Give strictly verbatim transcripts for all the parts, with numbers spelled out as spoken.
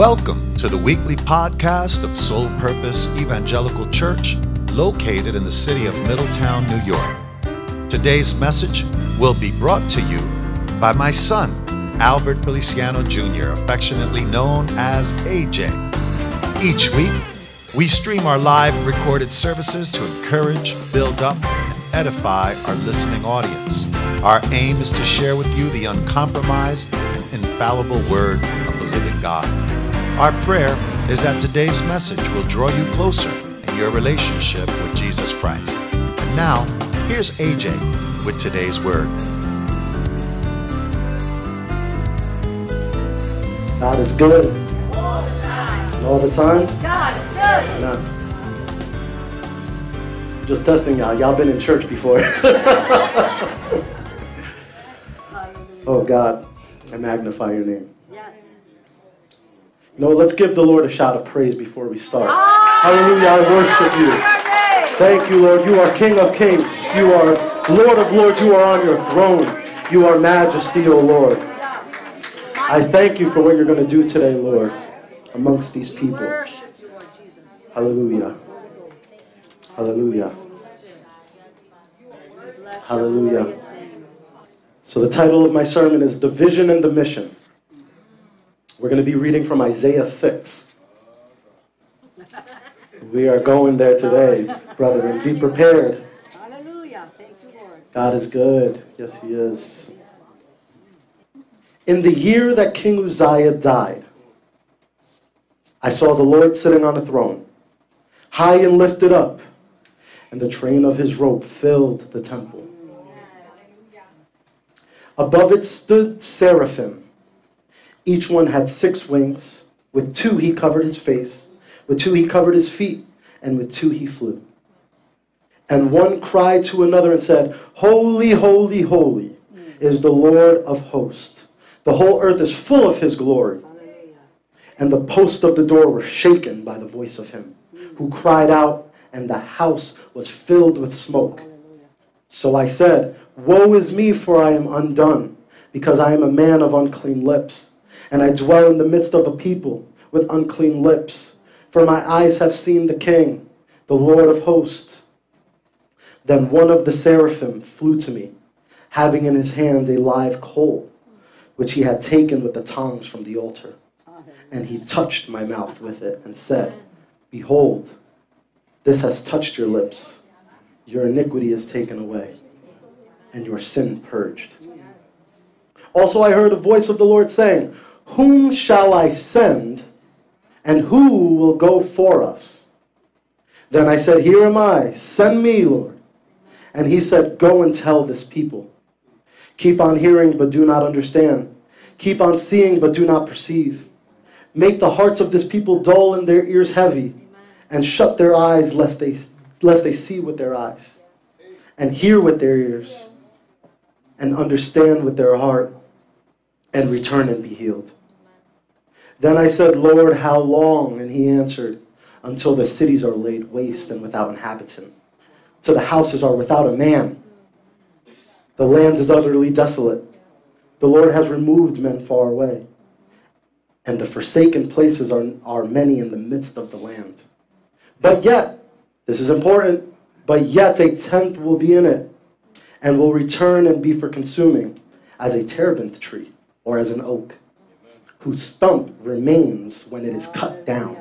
Welcome to the weekly podcast of Soul Purpose Evangelical Church, located in the city of Middletown, New York. Today's message will be brought to you by my son, Albert Feliciano Junior, affectionately known as A J. Each week, we stream our live recorded services to encourage, build up, and edify our listening audience. Our aim is to share with you the uncompromised and infallible word of the living God. Our prayer is that today's message will draw you closer in your relationship with Jesus Christ. And now, here's A J with today's word. God is good. All the time. All the time? God is good. Amen. Just testing y'all. Y'all been in church before. Oh God, I magnify your name. Yes. No, let's give the Lord a shout of praise before we start. Hallelujah, I worship you. Thank you, Lord. You are King of Kings. You are Lord of Lords. You are on your throne. You are majesty, O Lord. I thank you for what you're going to do today, Lord, amongst these people. Hallelujah. Hallelujah. Hallelujah. So the title of my sermon is The Vision and the Mission. We're going to be reading from Isaiah six. We are going there today, brethren. Be prepared. Hallelujah. Thank you, Lord. God is good. Yes, he is. In the year that King Uzziah died, I saw the Lord sitting on a throne, high and lifted up, and the train of his robe filled the temple. Above it stood seraphim. Each one had six wings. With two he covered his face, with two he covered his feet, and with two he flew. And one cried to another and said, Holy, holy, holy is the Lord of hosts. The whole earth is full of his glory. And the posts of the door were shaken by the voice of him who cried out, and the house was filled with smoke. So I said, Woe is me, for I am undone, because I am a man of unclean lips, and I dwell in the midst of a people with unclean lips. For my eyes have seen the King, the Lord of hosts. Then one of the seraphim flew to me, having in his hands a live coal, which he had taken with the tongs from the altar. And he touched my mouth with it and said, Behold, this has touched your lips. Your iniquity is taken away, and your sin purged. Also I heard a voice of the Lord saying, Whom shall I send, and who will go for us? Then I said, Here am I, send me, Lord. And he said, Go and tell this people. Keep on hearing, but do not understand. Keep on seeing, but do not perceive. Make the hearts of this people dull and their ears heavy, and shut their eyes lest they, lest they see with their eyes, and hear with their ears, and understand with their heart, and return and be healed. Then I said, Lord, how long? And he answered, Until the cities are laid waste and without inhabitant, till the houses are without a man. The land is utterly desolate. The Lord has removed men far away, and the forsaken places are, are many in the midst of the land. But yet, this is important, but yet a tenth will be in it, and will return and be for consuming, as a terebinth tree, or as an oak, whose stump remains when it is cut down.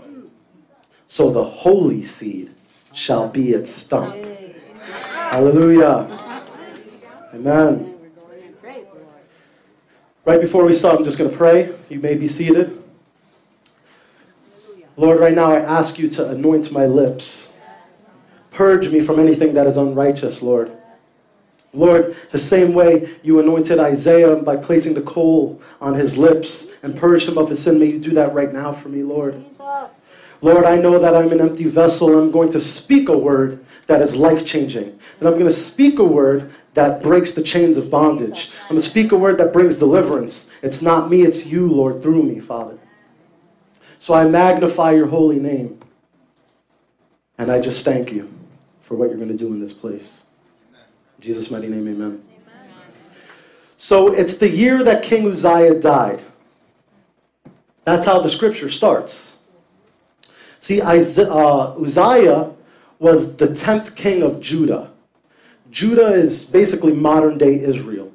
So the holy seed shall be its stump. Hallelujah. Amen. Right before we start, I'm just going to pray. You may be seated. Lord, right now I ask you to anoint my lips. Purge me from anything that is unrighteous, Lord. Lord, the same way you anointed Isaiah by placing the coal on his lips and purged him of his sin, may you do that right now for me, Lord. Lord, I know that I'm an empty vessel, and I'm going to speak a word that is life-changing. And I'm going to speak a word that breaks the chains of bondage. I'm going to speak a word that brings deliverance. It's not me, it's you, Lord, through me, Father. So I magnify your holy name. And I just thank you for what you're going to do in this place. In Jesus' mighty name, amen. Amen. So it's the year that King Uzziah died. That's how the scripture starts. See, Isaiah, uh, Uzziah was the tenth king of Judah. Judah is basically modern-day Israel.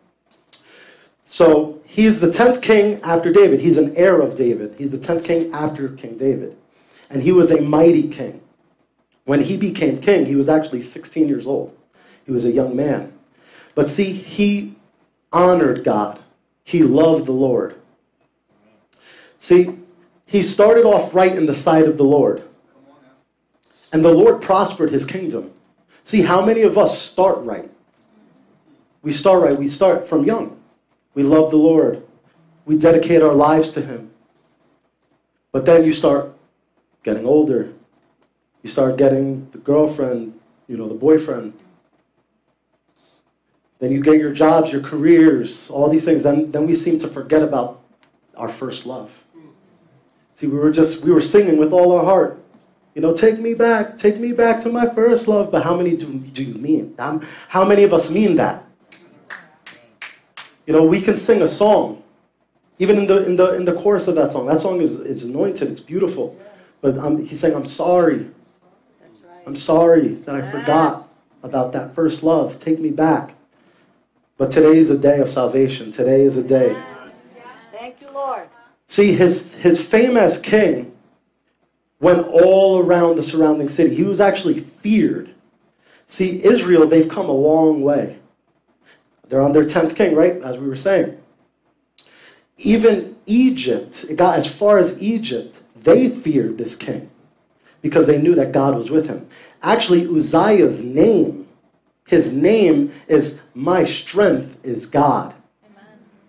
So he's the tenth king after David. He's an heir of David. He's the tenth king after King David. And he was a mighty king. When he became king, he was actually sixteen years old. He was a young man. But see, he honored God. He loved the Lord. See, he started off right in the sight of the Lord. And the Lord prospered his kingdom. See, how many of us start right? We start right. We start from young. We love the Lord. We dedicate our lives to him. But then you start getting older. You start getting the girlfriend, you know, the boyfriend. Then you get your jobs, your careers, all these things. Then, then we seem to forget about our first love. See, we were just, we were singing with all our heart. You know, take me back, take me back to my first love. But how many do, do you mean? How many of us mean that? You know, we can sing a song. Even in the in the in the chorus of that song. That song is, is anointed, it's beautiful. But um, he's saying, I'm sorry. That's right. I'm sorry that I Yes. forgot about that first love. Take me back. But today is a day of salvation. Today is a day. Thank you, Lord. See, his, his fame as king went all around the surrounding city. He was actually feared. See, Israel, they've come a long way. They're on their tenth king, right? As we were saying. Even Egypt, it got as far as Egypt, they feared this king because they knew that God was with him. Actually, Uzziah's name, his name is My Strength is God. Amen.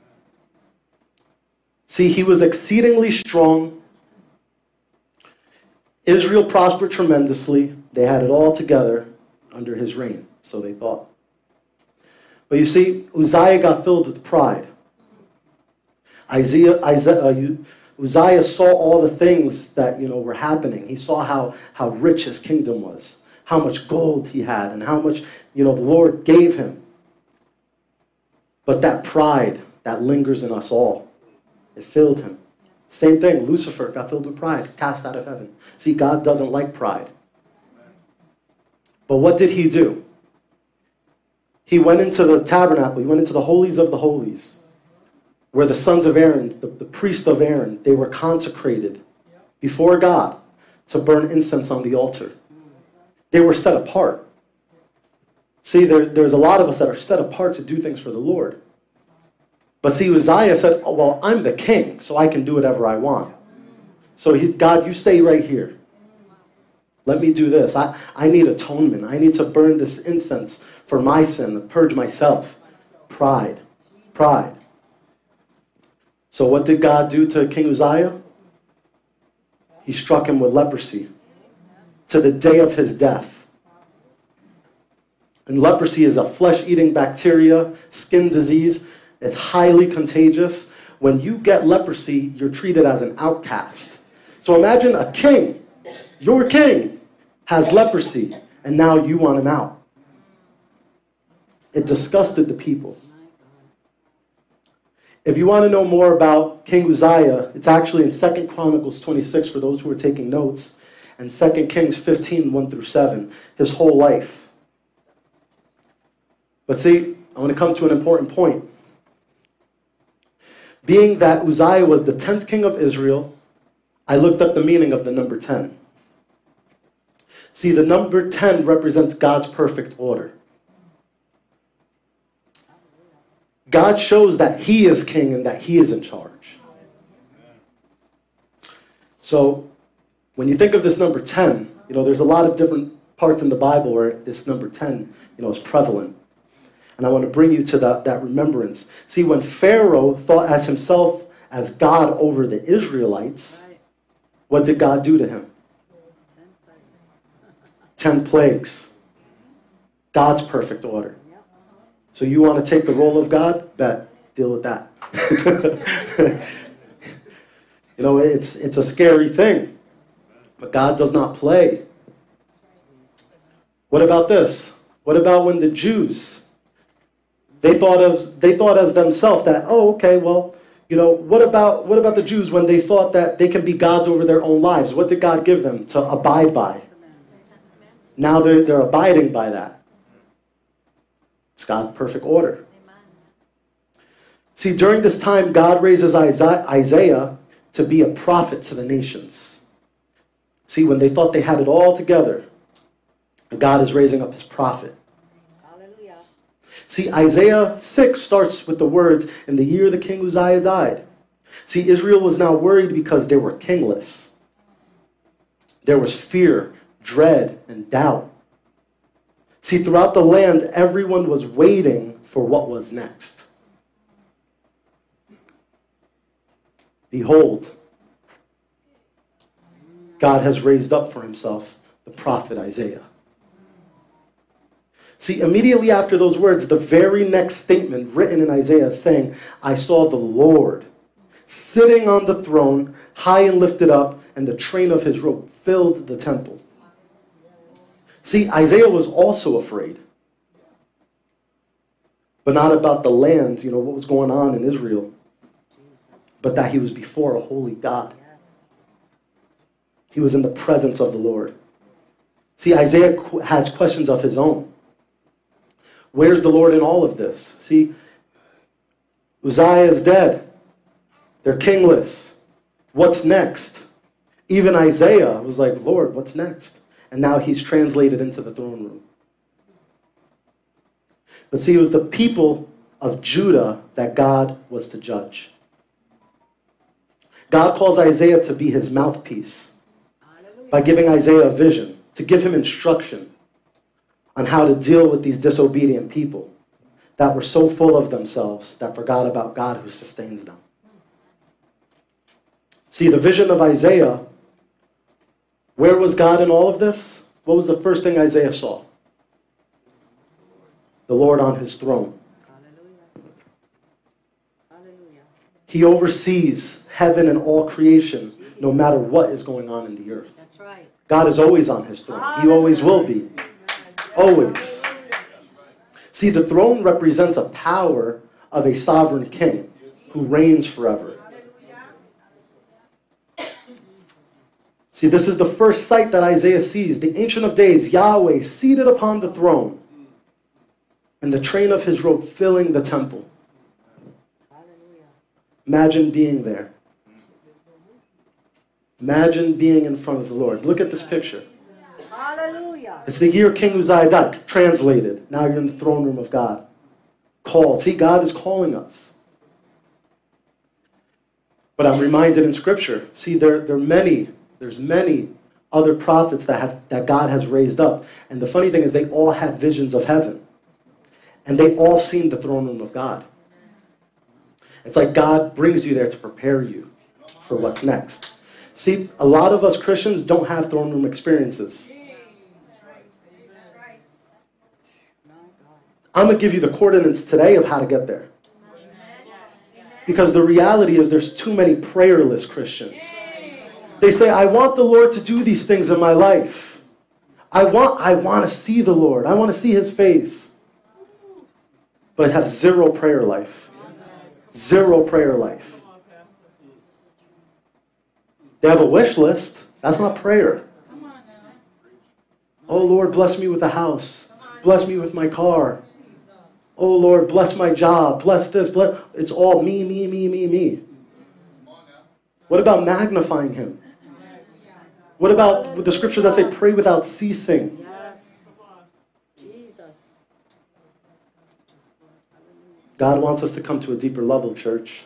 See, he was exceedingly strong. Israel prospered tremendously. They had it all together under his reign, so they thought. But you see, Uzziah got filled with pride. Isaiah, Isaiah, uh, Uzziah saw all the things that, you know, were happening. He saw how, how rich his kingdom was, how much gold he had, and how much, you know, the Lord gave him. But that pride, that lingers in us all. It filled him. Same thing, Lucifer got filled with pride, cast out of heaven. See, God doesn't like pride. But what did he do? He went into the tabernacle, he went into the holies of the holies, where the sons of Aaron, the, the priests of Aaron, they were consecrated before God to burn incense on the altar. They were set apart. See, there, there's a lot of us that are set apart to do things for the Lord. But see, Uzziah said, oh, well, I'm the king, so I can do whatever I want. So he, God, you stay right here. Let me do this. I, I need atonement. I need to burn this incense for my sin, to purge myself. Pride. Pride. So what did God do to King Uzziah? He struck him with leprosy to the day of his death. And leprosy is a flesh-eating bacteria, skin disease. It's highly contagious. When you get leprosy, you're treated as an outcast. So imagine a king, your king, has leprosy, and now you want him out. It disgusted the people. If you want to know more about King Uzziah, it's actually in Second Chronicles twenty-six for those who are taking notes, and Second Kings fifteen, one through seven, his whole life. But see, I want to come to an important point. Being that Uzziah was the tenth king of Israel, I looked up the meaning of the number ten. See, the number ten represents God's perfect order. God shows that he is king and that he is in charge. So, when you think of this number ten, you know, there's a lot of different parts in the Bible where this number ten, you know, is prevalent. And I want to bring you to that, that remembrance. See, when Pharaoh thought as himself as God over the Israelites, what did God do to him? Ten plagues. God's perfect order. So you want to take the role of God? Bet. Deal with that. You know, it's, it's a scary thing. But God does not play. What about this? What about when the Jews, they thought of they thought as themselves that, oh, okay, well, You know, what about what about the Jews when they thought that they can be gods over their own lives? What did God give them to abide by? Now they're, they're abiding by that. It's God's perfect order. See, during this time, God raises Isaiah to be a prophet to the nations. See, when they thought they had it all together, God is raising up his prophet. Hallelujah. See, Isaiah six starts with the words, in the year the king Uzziah died. See, Israel was now worried because they were kingless. There was fear, dread, and doubt. See, throughout the land, everyone was waiting for what was next. Behold, God has raised up for himself the prophet Isaiah. See, immediately after those words, the very next statement written in Isaiah is saying, I saw the Lord sitting on the throne, high and lifted up, and the train of his robe filled the temple. See, Isaiah was also afraid. But not about the land, you know, what was going on in Israel, but that he was before a holy God. He was in the presence of the Lord. See, Isaiah has questions of his own. Where's the Lord in all of this? See, Uzziah is dead. They're kingless. What's next? Even Isaiah was like, Lord, what's next? And now he's translated into the throne room. But see, it was the people of Judah that God was to judge. God calls Isaiah to be his mouthpiece by giving Isaiah a vision, to give him instruction on how to deal with these disobedient people that were so full of themselves that forgot about God who sustains them. See, the vision of Isaiah, where was God in all of this? What was the first thing Isaiah saw? The Lord on his throne. Hallelujah. Hallelujah. He oversees heaven and all creation, no matter what is going on in the earth. That's right. God is always on his throne. He always will be. Always. See, the throne represents a power of a sovereign king who reigns forever. See, this is the first sight that Isaiah sees. The Ancient of Days, Yahweh, seated upon the throne, and the train of his robe filling the temple. Hallelujah. Imagine being there. Imagine being in front of the Lord. Look at this picture. Hallelujah. It's the year King Uzziah died. Translated. Now you're in the throne room of God. Called. See, God is calling us. But I'm reminded in Scripture. See, there, there are many, there's many other prophets that have that God has raised up. And the funny thing is they all had visions of heaven. And they all seen the throne room of God. It's like God brings you there to prepare you for what's next. See, a lot of us Christians don't have throne room experiences. I'm going to give you the coordinates today of how to get there. Because the reality is there's too many prayerless Christians. They say, I want the Lord to do these things in my life. I want, I want to see the Lord. I want to see his face. But have zero prayer life. Zero prayer life. They have a wish list. That's not prayer. Oh, Lord, bless me with a house. Bless me with my car. Oh, Lord, bless my job. Bless this. Bless. It's all me, me, me, me, me. What about magnifying him? What about the scriptures that say pray without ceasing? Yes. Jesus. God wants us to come to a deeper level, church.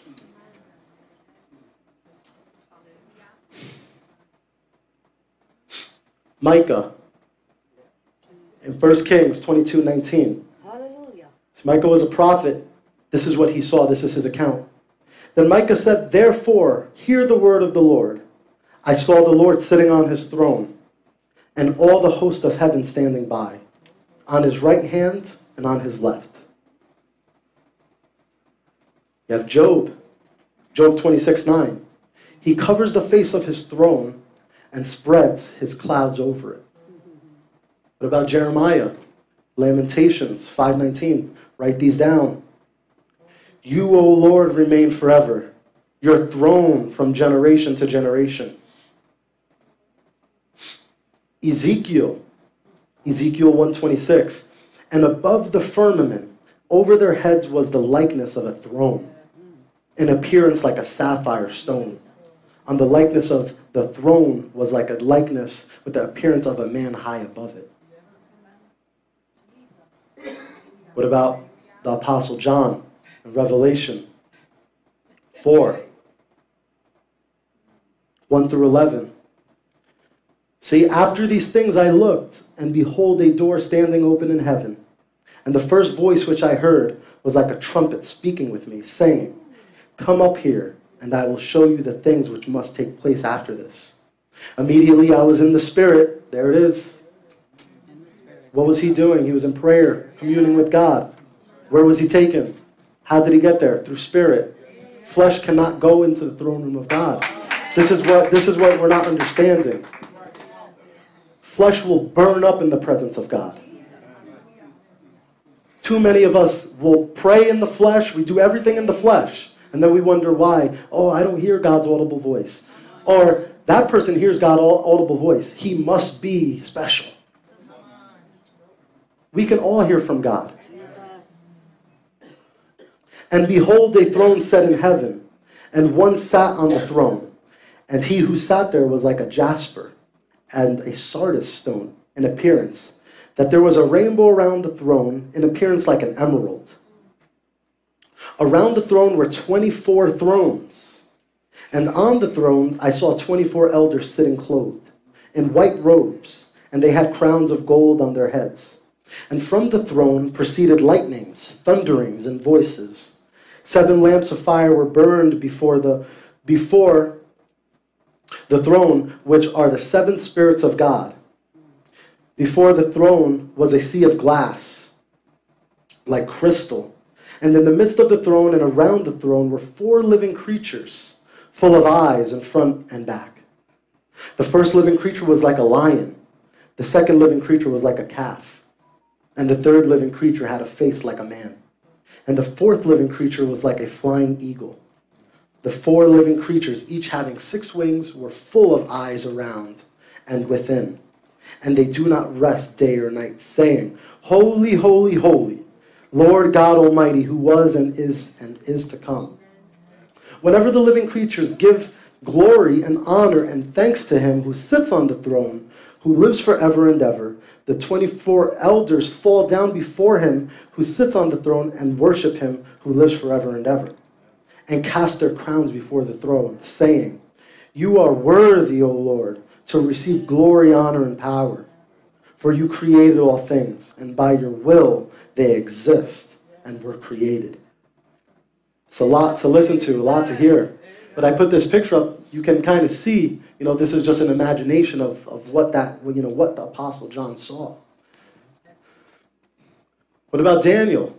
Micah, in First Kings twenty-two nineteen. Hallelujah. So Micah was a prophet. This is what he saw. This is his account. Then Micah said, therefore, hear the word of the Lord. I saw the Lord sitting on his throne, and all the host of heaven standing by, on his right hand and on his left. You have Job, Job twenty-six nine. He covers the face of his throne and spreads his clouds over it. What about Jeremiah? Lamentations five nineteen. Write these down. You, O Lord, remain forever. your throne from generation to generation. Ezekiel, Ezekiel one twenty-six, and above the firmament, over their heads was the likeness of a throne, in appearance like a sapphire stone. On the likeness of the throne was like a likeness with the appearance of a man high above it. What about the Apostle John in Revelation four, one through eleven? See, after these things I looked, and behold, a door standing open in heaven. And the first voice which I heard was like a trumpet speaking with me, saying, Come up here, and I will show you the things which must take place after this. Immediately I was in the Spirit. There it is. What was he doing? He was in prayer, communing with God. Where was he taken? How did he get there? Through Spirit. Flesh cannot go into the throne room of God. This is what, this is what we're not understanding. Flesh will burn up in the presence of God. Too many of us will pray in the flesh. We do everything in the flesh. And then we wonder why. Oh, I don't hear God's audible voice. Or that person hears God's audible voice. He must be special. We can all hear from God. And behold, a throne set in heaven, and one sat on the throne. And he who sat there was like a jasper and a sardis stone in appearance, that there was a rainbow around the throne in appearance like an emerald. Around the throne were twenty-four thrones, and on the thrones I saw twenty-four elders sitting clothed in white robes, and they had crowns of gold on their heads. And from the throne proceeded lightnings, thunderings, and voices. Seven lamps of fire were burned before the before the throne, which are the seven spirits of God. Before the throne was a sea of glass, like crystal. And in the midst of the throne and around the throne were four living creatures, full of eyes in front and back. The first living creature was like a lion. The second living creature was like a calf. And the third living creature had a face like a man. And the fourth living creature was like a flying eagle. The four living creatures, each having six wings, were full of eyes around and within. And they do not rest day or night, saying, Holy, holy, holy, Lord God Almighty, who was and is and is to come. Whenever the living creatures give glory and honor and thanks to him who sits on the throne, who lives forever and ever, the twenty-four elders fall down before him who sits on the throne and worship him who lives forever and ever, and cast their crowns before the throne, saying, You are worthy, O Lord, to receive glory, honor, and power. For you created all things, and by your will they exist and were created. It's a lot to listen to, a lot to hear. But I put this picture up, you can kind of see, you know, this is just an imagination of, of what that, you know, what the Apostle John saw. What about Daniel?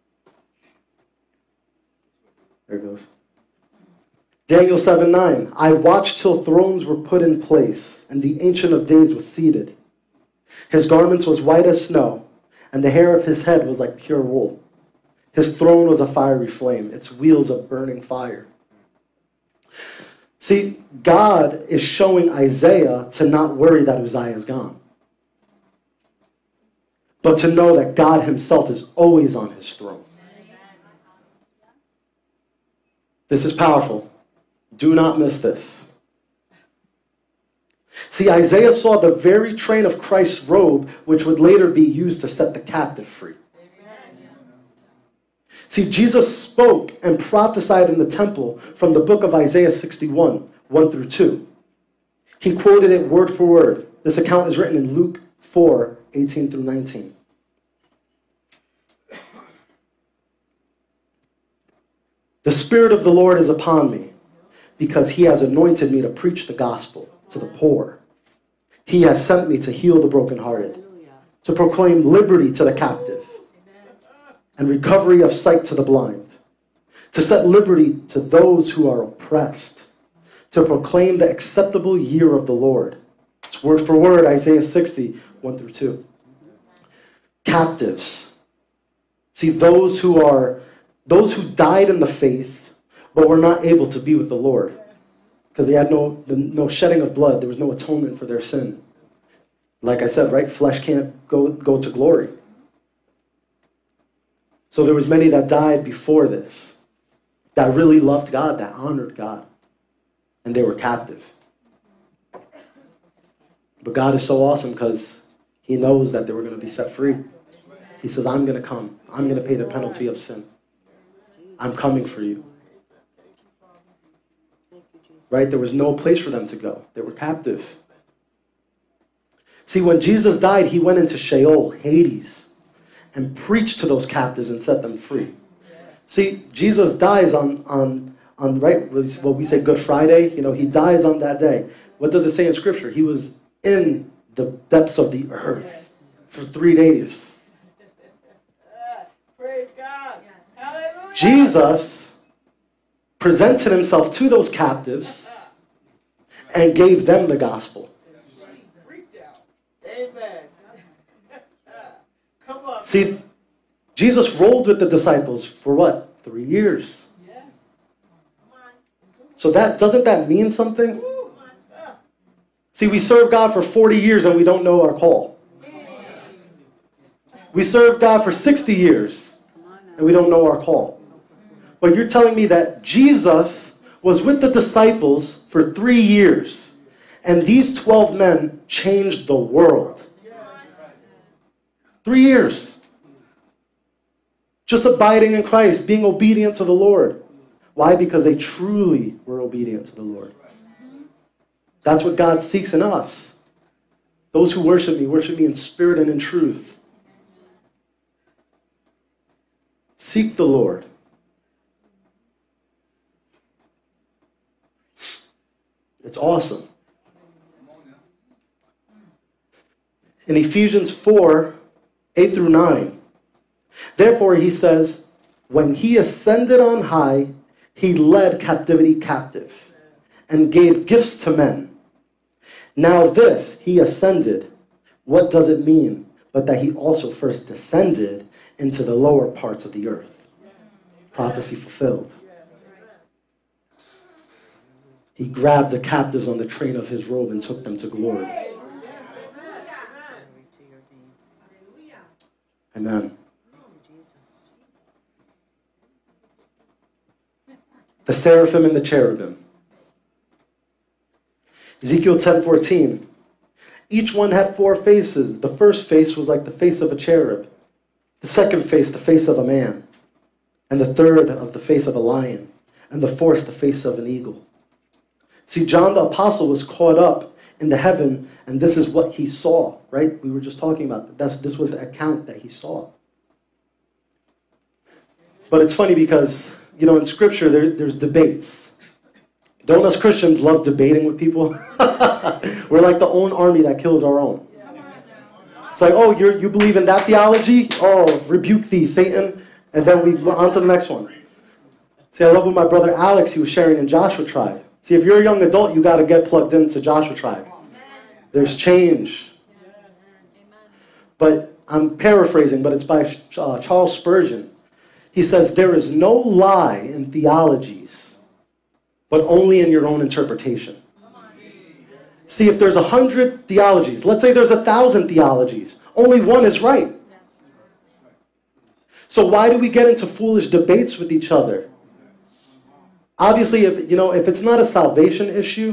There it goes. Daniel seven nine. I watched till thrones were put in place, and the Ancient of Days was seated. His garments was white as snow, and the hair of his head was like pure wool. His throne was a fiery flame, its wheels of burning fire. See, God is showing Isaiah to not worry that Uzziah is gone, but to know that God himself is always on his throne. This is powerful. Do not miss this. See, Isaiah saw the very train of Christ's robe, which would later be used to set the captive free. See, Jesus spoke and prophesied in the temple from the book of Isaiah sixty-one, one through two. He quoted it word for word. This account is written in Luke four, eighteen through nineteen. The Spirit of the Lord is upon me, because he has anointed me to preach the gospel to the poor. He has sent me to heal the brokenhearted, to proclaim liberty to the captive, and recovery of sight to the blind, to set liberty to those who are oppressed, to proclaim the acceptable year of the Lord. It's word for word, Isaiah sixty, one through two. Captives. See, those who are, those who died in the faith, but but were not able to be with the Lord because they had no, no shedding of blood. There was no atonement for their sin. Like I said, right? Flesh can't go, go to glory. So there was many that died before this, that really loved God, that honored God, and they were captive. But God is so awesome because he knows that they were going to be set free. He says, I'm going to come. I'm going to pay the penalty of sin. I'm coming for you. Right? There was no place for them to go. They were captive. See, when Jesus died, he went into Sheol, Hades, and preached to those captives and set them free. See, Jesus dies on, on, on right, what we say Good Friday. You know, he dies on that day. What does it say in Scripture? He was in the depths of the earth for three days. Praise God. Hallelujah. Jesus presented himself to those captives and gave them the gospel. Amen. Come on. See, Jesus rolled with the disciples for what? Three years. Yes. So that doesn't that mean something? See, we serve God for forty years and we don't know our call. We serve God for sixty years and we don't know our call. But you're telling me that Jesus was with the disciples for three years and these twelve men changed the world. Three years. Just abiding in Christ, being obedient to the Lord. Why? Because they truly were obedient to the Lord. That's what God seeks in us. Those who worship me, worship me in spirit and in truth. Seek the Lord. It's awesome. In Ephesians four, eight through nine, therefore he says, when he ascended on high, he led captivity captive and gave gifts to men. Now this, he ascended, what does it mean? But that he also first descended into the lower parts of the earth. Prophecy fulfilled. He grabbed the captives on the train of his robe and took them to glory. Amen. The seraphim and the cherubim. Ezekiel ten fourteen. Each one had four faces. The first face was like the face of a cherub. The second face, the face of a man. And the third of the face of a lion. And the fourth, the face of an eagle. See, John the Apostle was caught up into heaven, and this is what he saw, right? We were just talking about that. That's, this was the account that he saw. But it's funny because, you know, in Scripture, there, there's debates. Don't us Christians love debating with people? We're like the own army that kills our own. It's like, oh, you you believe in that theology? Oh, rebuke thee, Satan. And then we go on to the next one. See, I love what my brother Alex, he was sharing in Joshua Tribe. See, if you're a young adult, you got to get plugged into Joshua Tribe. There's change. But I'm paraphrasing, but it's by uh, Charles Spurgeon. He says, there is no lie in theologies, but only in your own interpretation. See, if there's a hundred theologies, let's say there's a thousand theologies, only one is right. So why do we get into foolish debates with each other? Obviously, if you know, if it's not a salvation issue,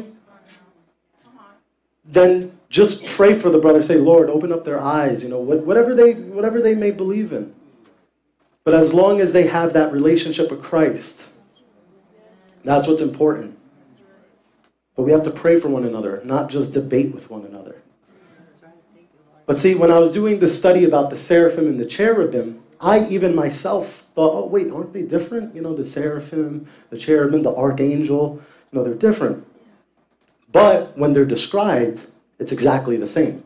then just pray for the brother. Say, Lord, open up their eyes. You know, whatever they whatever they may believe in. But as long as they have that relationship with Christ, that's what's important. But we have to pray for one another, not just debate with one another. But see, when I was doing this study about the seraphim and the cherubim, I even myself thought, oh, wait, aren't they different? You know, the seraphim, the cherubim, the archangel, you know, they're different. But when they're described, it's exactly the same.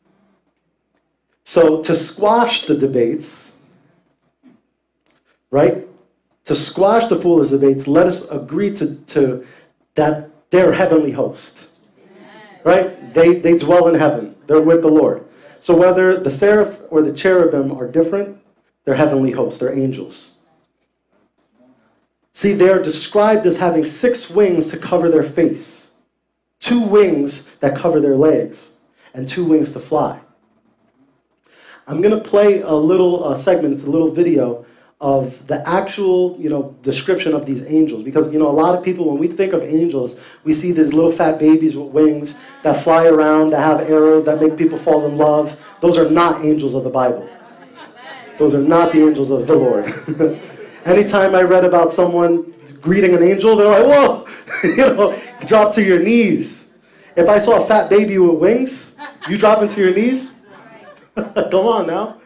So to squash the debates, right? To squash the foolish debates, let us agree to, to that they're heavenly host. Right? They, they dwell in heaven. They're with the Lord. So whether the seraph or the cherubim are different, they're heavenly hosts. They're angels. See, they are described as having six wings to cover their face, two wings that cover their legs, and two wings to fly. I'm going to play a little uh, segment, it's a little video of the actual, you know, description of these angels. Because, you know, a lot of people, when we think of angels, we see these little fat babies with wings that fly around, that have arrows, that make people fall in love. Those are not angels of the Bible. Those are not the angels of the Lord. Anytime I read about someone greeting an angel, they're like, whoa, you know, drop to your knees. If I saw a fat baby with wings, you drop into your knees? Come on now.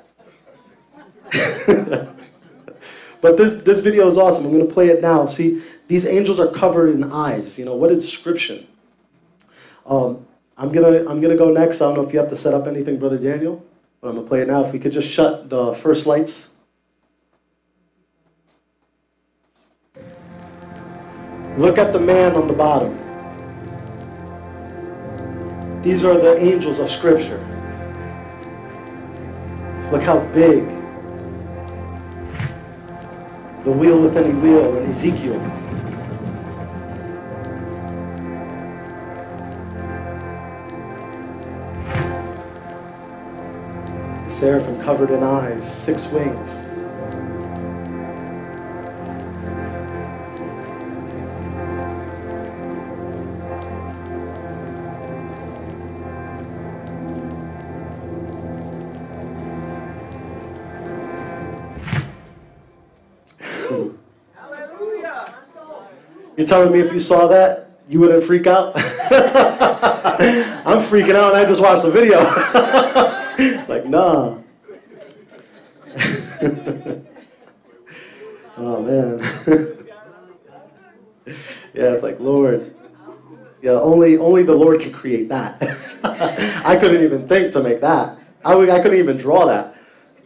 But this, this video is awesome. I'm going to play it now. See, these angels are covered in eyes. You know, what a description. Um, I'm going to I'm gonna go next. I don't know if you have to set up anything, Brother Daniel, but I'm going to play it now. If we could just shut the first lights. Look at the man on the bottom. These are the angels of Scripture. Look how big. The wheel within a wheel in Ezekiel. Seraphim covered in eyes, six wings. You're telling me if you saw that, you wouldn't freak out? I'm freaking out and I just watched the video. Like, nah. Oh, man. Yeah, it's like, Lord. Yeah, only, only the Lord can create that. I couldn't even think to make that. I, would, I couldn't even draw that.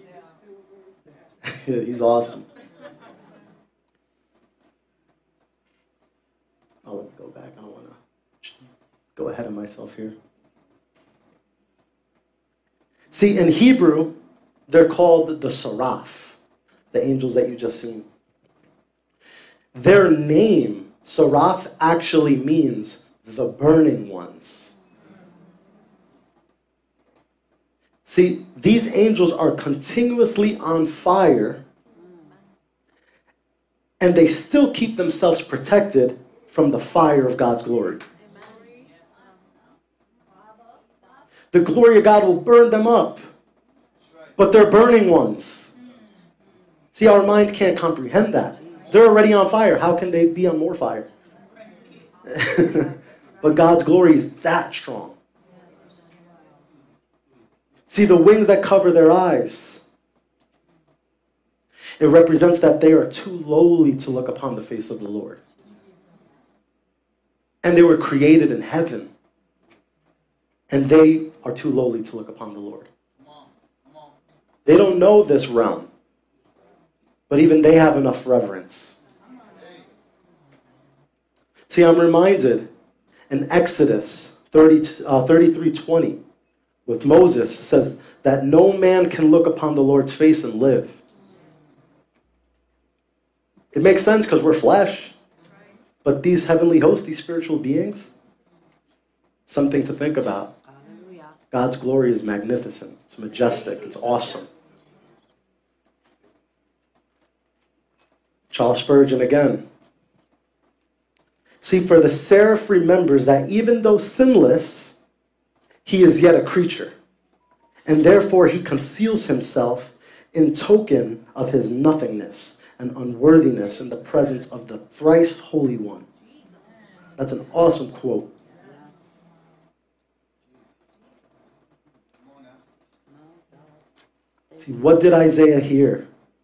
Yeah, he's awesome. I'll let me go back. I don't want to go ahead of myself here. See, in Hebrew, they're called the Seraph, the angels that you just seen. Their name, Seraph, actually means the burning ones. See, these angels are continuously on fire, and they still keep themselves protected from the fire of God's glory. The glory of God will burn them up. But they're burning ones. See, our mind can't comprehend that. They're already on fire. How can they be on more fire? But God's glory is that strong. See, the wings that cover their eyes, it represents that they are too lowly to look upon the face of the Lord. And they were created in heaven. And they are too lowly to look upon the Lord. They don't know this realm. But even they have enough reverence. See, I'm reminded in Exodus thirty, uh, thirty-three twenty, with Moses, it says that no man can look upon the Lord's face and live. It makes sense because we're flesh. But these heavenly hosts, these spiritual beings, something to think about. God's glory is magnificent. It's majestic. It's awesome. Charles Spurgeon again. See, for the seraph remembers that even though sinless, he is yet a creature. And therefore he conceals himself in token of his nothingness and unworthiness in the presence of the thrice Holy One. That's an awesome quote. See, what did Isaiah hear?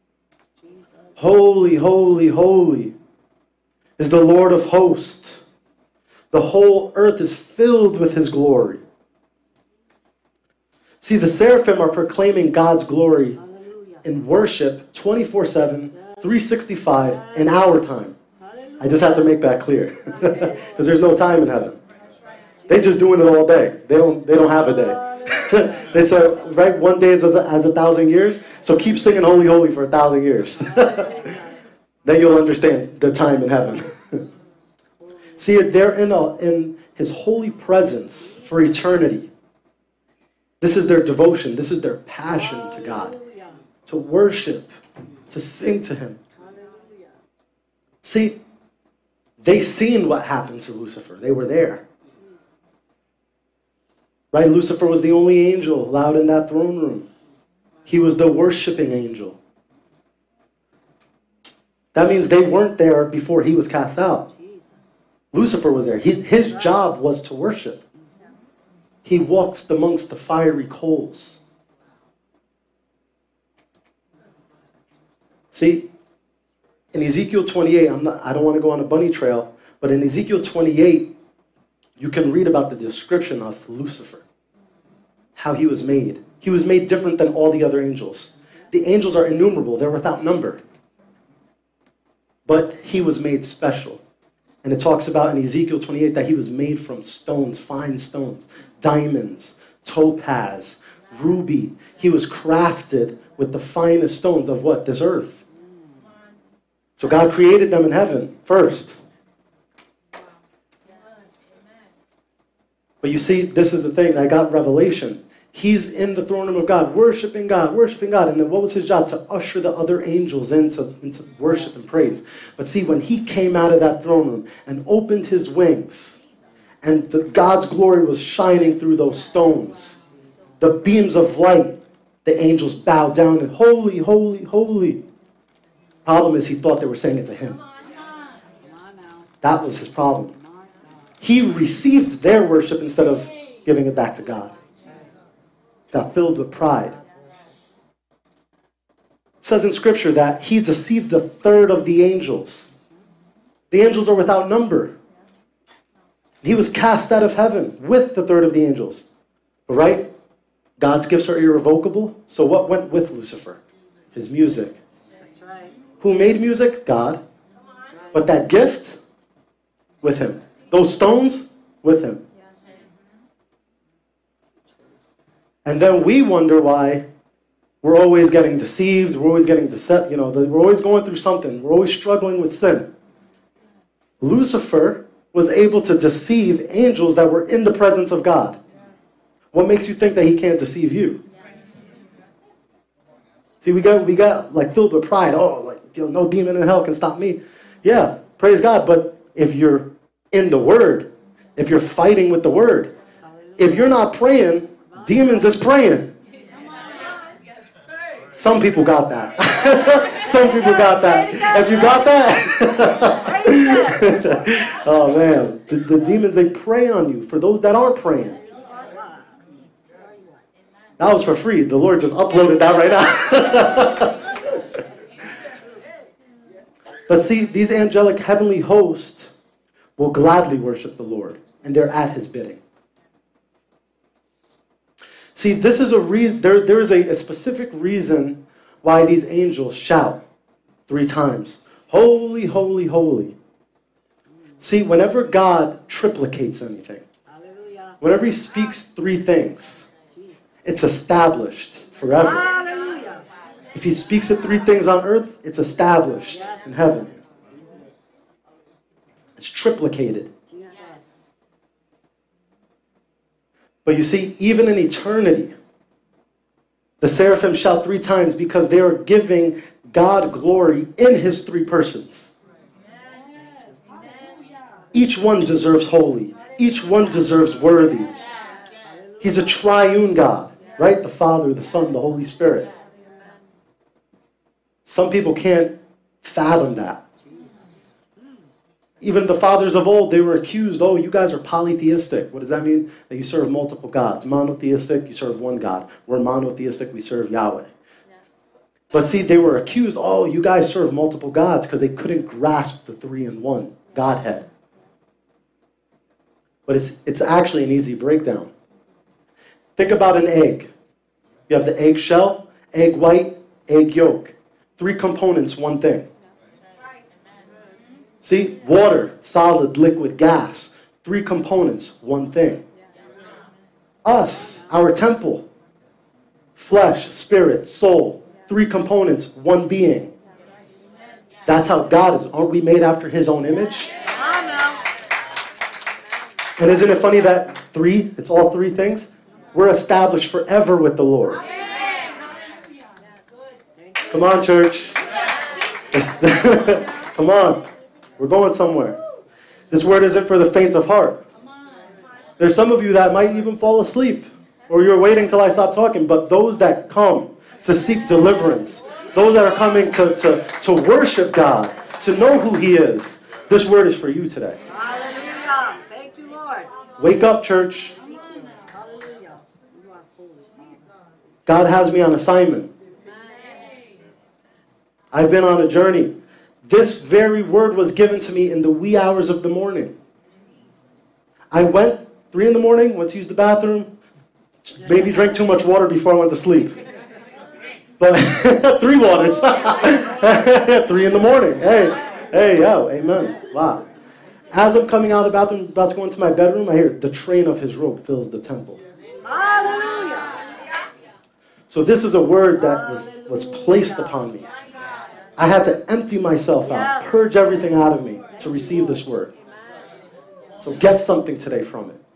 Holy, holy, holy is the Lord of hosts. The whole earth is filled with his glory. See, the seraphim are proclaiming God's glory in worship twenty-four seven, three sixty-five in our time. I just have to make that clear. Because there's no time in heaven. They're just doing it all day. They don't, they don't have a day. They said, right, one day is as a, as a thousand years, so keep singing holy, holy for a thousand years. Then you'll understand the time in heaven. See, they're in, a, in his holy presence for eternity. This is their devotion. This is their passion to God. Hallelujah. To worship, to sing to him. Hallelujah. See, they seen what happened to Lucifer. They were there. Right? Lucifer was the only angel allowed in that throne room. He was the worshiping angel. That means they weren't there before he was cast out. Jesus. Lucifer was there. He, his job was to worship. He walks amongst the fiery coals. See, in Ezekiel twenty-eight, I'm not, I don't want to go on a bunny trail, but in Ezekiel twenty-eight, you can read about the description of Lucifer, how he was made. He was made different than all the other angels. The angels are innumerable. They're without number. But he was made special. And it talks about in Ezekiel twenty-eight that he was made from stones, fine stones, diamonds, topaz, ruby. He was crafted with the finest stones of what? This earth. So God created them in heaven first. But you see, this is the thing. I got revelation. He's in the throne room of God, worshiping God, worshiping God. And then what was his job? To usher the other angels into, into worship and praise. But see, when he came out of that throne room and opened his wings, and the, God's glory was shining through those stones, the beams of light, the angels bowed down and holy, holy, holy. Problem is, he thought they were saying it to him. That was his problem. He received their worship instead of giving it back to God. Got filled with pride. It says in Scripture that he deceived a third of the angels. The angels are without number. He was cast out of heaven with the third of the angels. Right? God's gifts are irrevocable. So what went with Lucifer? His music. That's right. Who made music? God. That's right. But that gift? With him. Those stones? With him. And then we wonder why we're always getting deceived, we're always getting deceived, you know, we're always going through something, we're always struggling with sin. Lucifer was able to deceive angels that were in the presence of God. What makes you think that he can't deceive you? See, we got we got like filled with pride. Oh, like, you know, no demon in hell can stop me. Yeah, praise God. But if you're in the Word, if you're fighting with the Word, if you're not praying, demons is praying. Some people got that. Some people got that. If you got that, oh man, the, the demons, they prey on you. For those that aren't praying, that was for free. The Lord just uploaded that right now. But see, these angelic heavenly hosts will gladly worship the Lord, and they're at his bidding. See, this is a reason, there, there is a, a specific reason why these angels shout three times. Holy, holy, holy. See, whenever God triplicates anything, Hallelujah. whenever he speaks three things, it's established forever. Hallelujah. If he speaks of three things on earth, it's established Yes. in heaven. It's triplicated. Jesus. But you see, even in eternity, the seraphim shout three times because they are giving God glory in his three persons. Each one deserves holy. Each one deserves worthy. He's a triune God, right? The Father, the Son, the Holy Spirit. Some people can't fathom that. Even the fathers of old, they were accused, oh, you guys are polytheistic. What does that mean? That you serve multiple gods. Monotheistic, you serve one God. We're monotheistic, we serve Yahweh. Yes. But see, they were accused, oh, you guys serve multiple gods because they couldn't grasp the three in one, Godhead. But it's, it's actually an easy breakdown. Think about an egg. You have the egg shell, egg white, egg yolk. Three components, one thing. See, water, solid, liquid, gas. Three components, one thing. Us, our temple. Flesh, spirit, soul. Three components, one being. That's how God is. Aren't we made after his own image? Come on now. And isn't it funny that three, it's all three things? We're established forever with the Lord. Come on, church. Come on. We're going somewhere. This word isn't for the faint of heart. There's some of you that might even fall asleep, or you're waiting till I stop talking, but those that come to seek deliverance, those that are coming to, to, to worship God, to know who he is, this word is for you today. Hallelujah. Thank you, Lord. Wake up, church. Hallelujah. You are holy. God has me on assignment. I've been on a journey. This very word was given to me in the wee hours of the morning. I went three in the morning, went to use the bathroom, maybe drank too much water before I went to sleep. But three waters. Three in the morning. Hey, hey, yo, amen. Wow. As I'm coming out of the bathroom, about to go into my bedroom, I hear the train of his robe fills the temple. Hallelujah. So this is a word that was, was placed upon me. I had to empty myself out, purge everything out of me to receive this word. So get something today from it.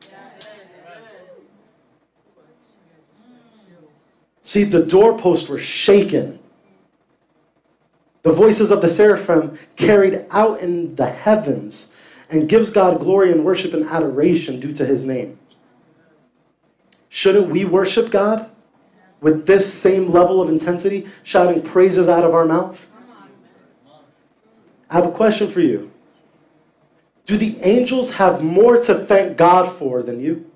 See, the doorposts were shaken. The voices of the seraphim carried out in the heavens and gives God glory and worship and adoration due to his name. Shouldn't we worship God with this same level of intensity, shouting praises out of our mouth? I have a question for you. Do the angels have more to thank God for than you?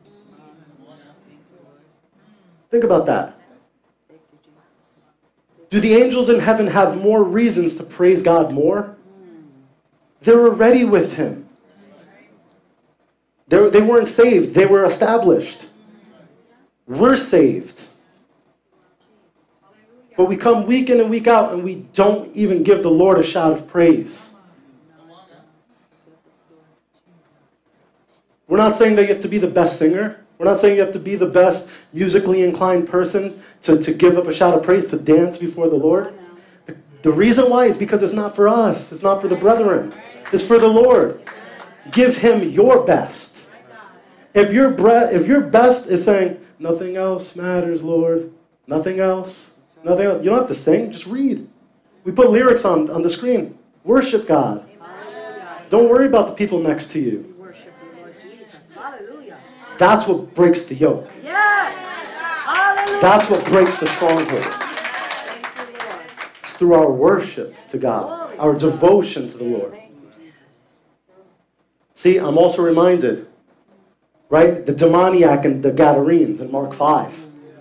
Think about that. Do the angels in heaven have more reasons to praise God more? They're already with him. They're, they weren't saved. They were established. We're saved. But we come week in and week out and we don't even give the Lord a shout of praise. We're not saying that you have to be the best singer. We're not saying you have to be the best musically inclined person to, to give up a shout of praise, to dance before the Lord. The, the reason why is because it's not for us. It's not for the brethren. It's for the Lord. Give him your best. If your, bre- if your best is saying, nothing else matters, Lord. Nothing else. Nothing else. You don't have to sing. Just read. We put lyrics on, on the screen. Worship God. Don't worry about the people next to you. That's what breaks the yoke. Yes. Hallelujah. That's what breaks the stronghold. It's through our worship to God, our devotion to the Lord. See, I'm also reminded, right, the demoniac and the Gadarenes in Mark five.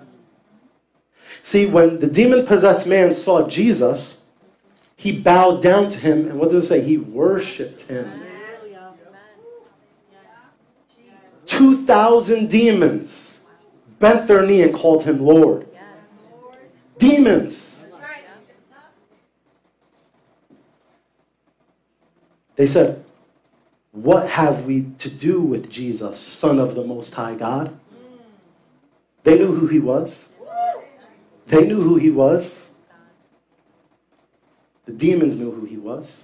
See, when the demon-possessed man saw Jesus, he bowed down to him, and what does it say? He worshipped him. Two thousand demons bent their knee and called him Lord. Yes. Demons. They said, what have we to do with Jesus, Son of the Most High God? They knew who he was. They knew who he was. The demons knew who he was.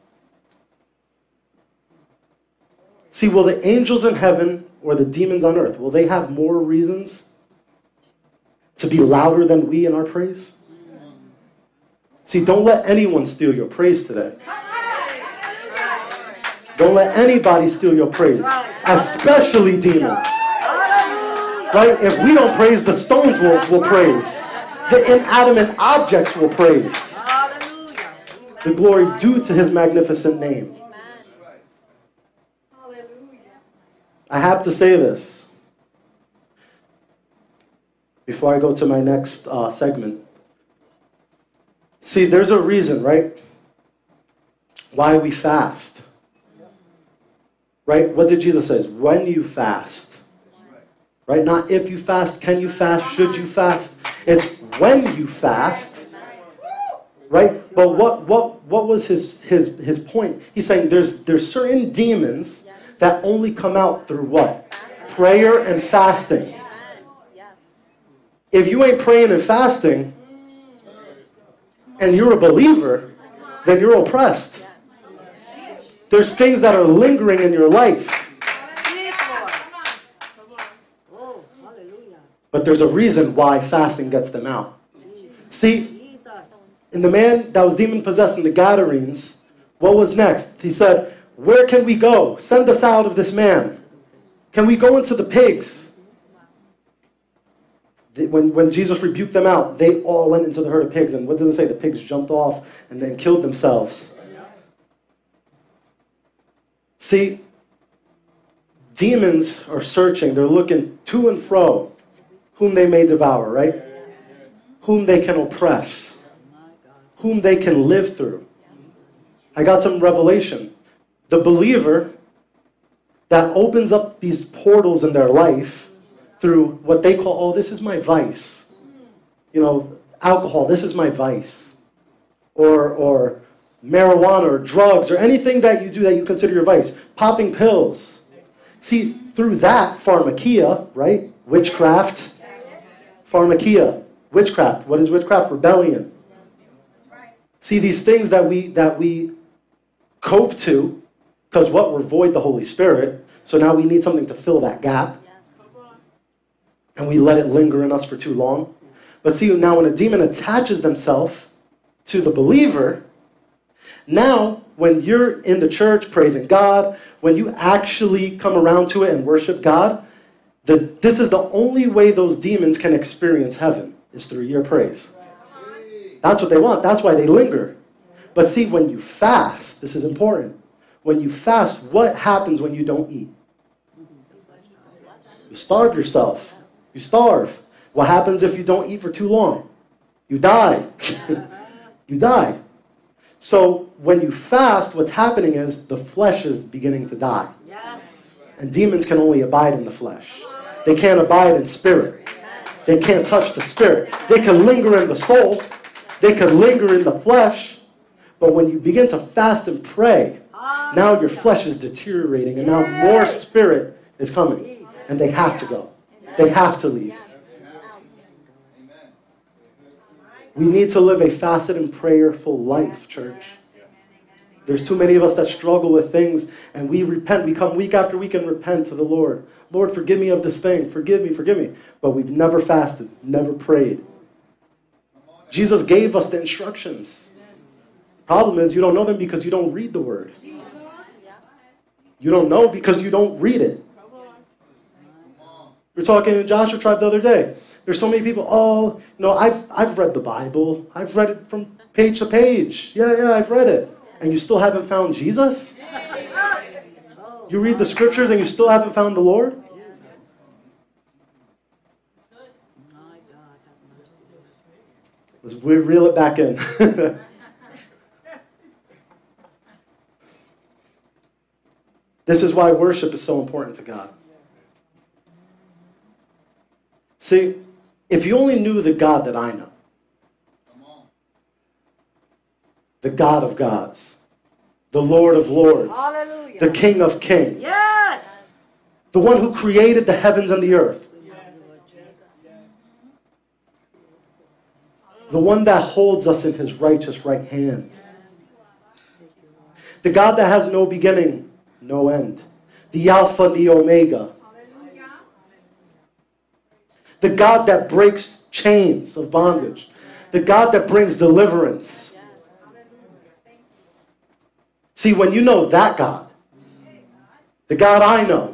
See, will the angels in heaven or the demons on earth, will they have more reasons to be louder than we in our praise? See, don't let anyone steal your praise today. Don't let anybody steal your praise, especially demons. Right? If we don't praise, the stones will, will praise. The inanimate objects will praise. The glory due to his magnificent name. I have to say this before I go to my next uh, segment. See, there's a reason, right, why we fast. Right? What did Jesus say? When you fast. Right? Not if you fast, can you fast, should you fast. It's when you fast. Right? But what what what was his his his point? He's saying there's there's certain demons that only come out through what? Prayer and fasting. If you ain't praying and fasting, and you're a believer, then you're oppressed. There's things that are lingering in your life. Speak, Lord. Oh, hallelujah. But there's a reason why fasting gets them out. Jesus. See, Jesus. in the man that was demon-possessed in the Gadarenes, what was next? He said, where can we go? Send us out of this man. Can we go into the pigs? When, when Jesus rebuked them out, they all went into the herd of pigs. And what does it say? The pigs jumped off and then killed themselves. See, demons are searching. They're looking to and fro whom they may devour, right? Whom they can oppress. Whom they can live through. I got some revelation. The believer that opens up these portals in their life through what they call, oh, this is my vice. You know, alcohol, this is my vice. Or, or marijuana or drugs or anything that you do that you consider your vice. Popping pills. See, through that, pharmakia, right? Witchcraft. Pharmakia. Witchcraft. What is witchcraft? Rebellion. See, these things that we that we cope to, because what? We're void the Holy Spirit. So now we need something to fill that gap. And we let it linger in us for too long. But see, now when a demon attaches themselves to the believer, now when you're in the church praising God, when you actually come around to it and worship God, the, this is the only way those demons can experience heaven, is through your praise. That's what they want. That's why they linger. But see, when you fast, this is important. When you fast, what happens when you don't eat? You starve yourself. You starve. What happens if you don't eat for too long? You die. You die. So when you fast, what's happening is the flesh is beginning to die. Yes. And demons can only abide in the flesh. They can't abide in spirit. They can't touch the spirit. They can linger in the soul. They can linger in the flesh. But when you begin to fast and pray, now your flesh is deteriorating. And now more spirit is coming. And they have to go. They have to leave. We need to live a fasted and prayerful life, church. There's too many of us that struggle with things, and we repent. We come week after week and repent to the Lord. Lord, forgive me of this thing. Forgive me, forgive me. But we've never fasted, never prayed. Jesus gave us the instructions. Problem is, you don't know them because you don't read the word. You don't know because you don't read it. We were talking in Joshua Tribe the other day. There's so many people, oh, you know, I've, I've read the Bible. I've read it from page to page. Yeah, yeah, I've read it. And you still haven't found Jesus? You read the scriptures and you still haven't found the Lord? Let's reel it back in. This is why worship is so important to God. See, if you only knew the God that I know, the God of gods, the Lord of lords, Hallelujah. the King of kings, Yes. the one who created the heavens and the earth, the one that holds us in his righteous right hand, the God that has no beginning, no end, the Alpha, the Omega, the God that breaks chains of bondage, the God that brings deliverance. See, when you know that God, the God I know,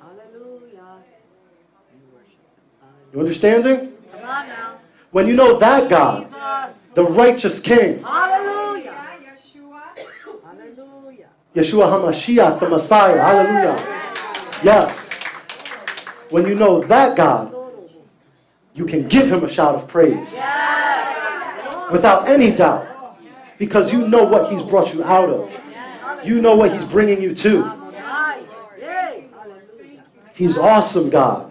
you understanding? Come on now. When you know that God, Jesus. the righteous King, Hallelujah. Hallelujah. Yeshua HaMashiach, the Messiah, hallelujah. Yes. When you know that God, you can give him a shout of praise. Yes. Without any doubt. Because you know what he's brought you out of. You know what he's bringing you to. Yay. Hallelujah. He's awesome, God.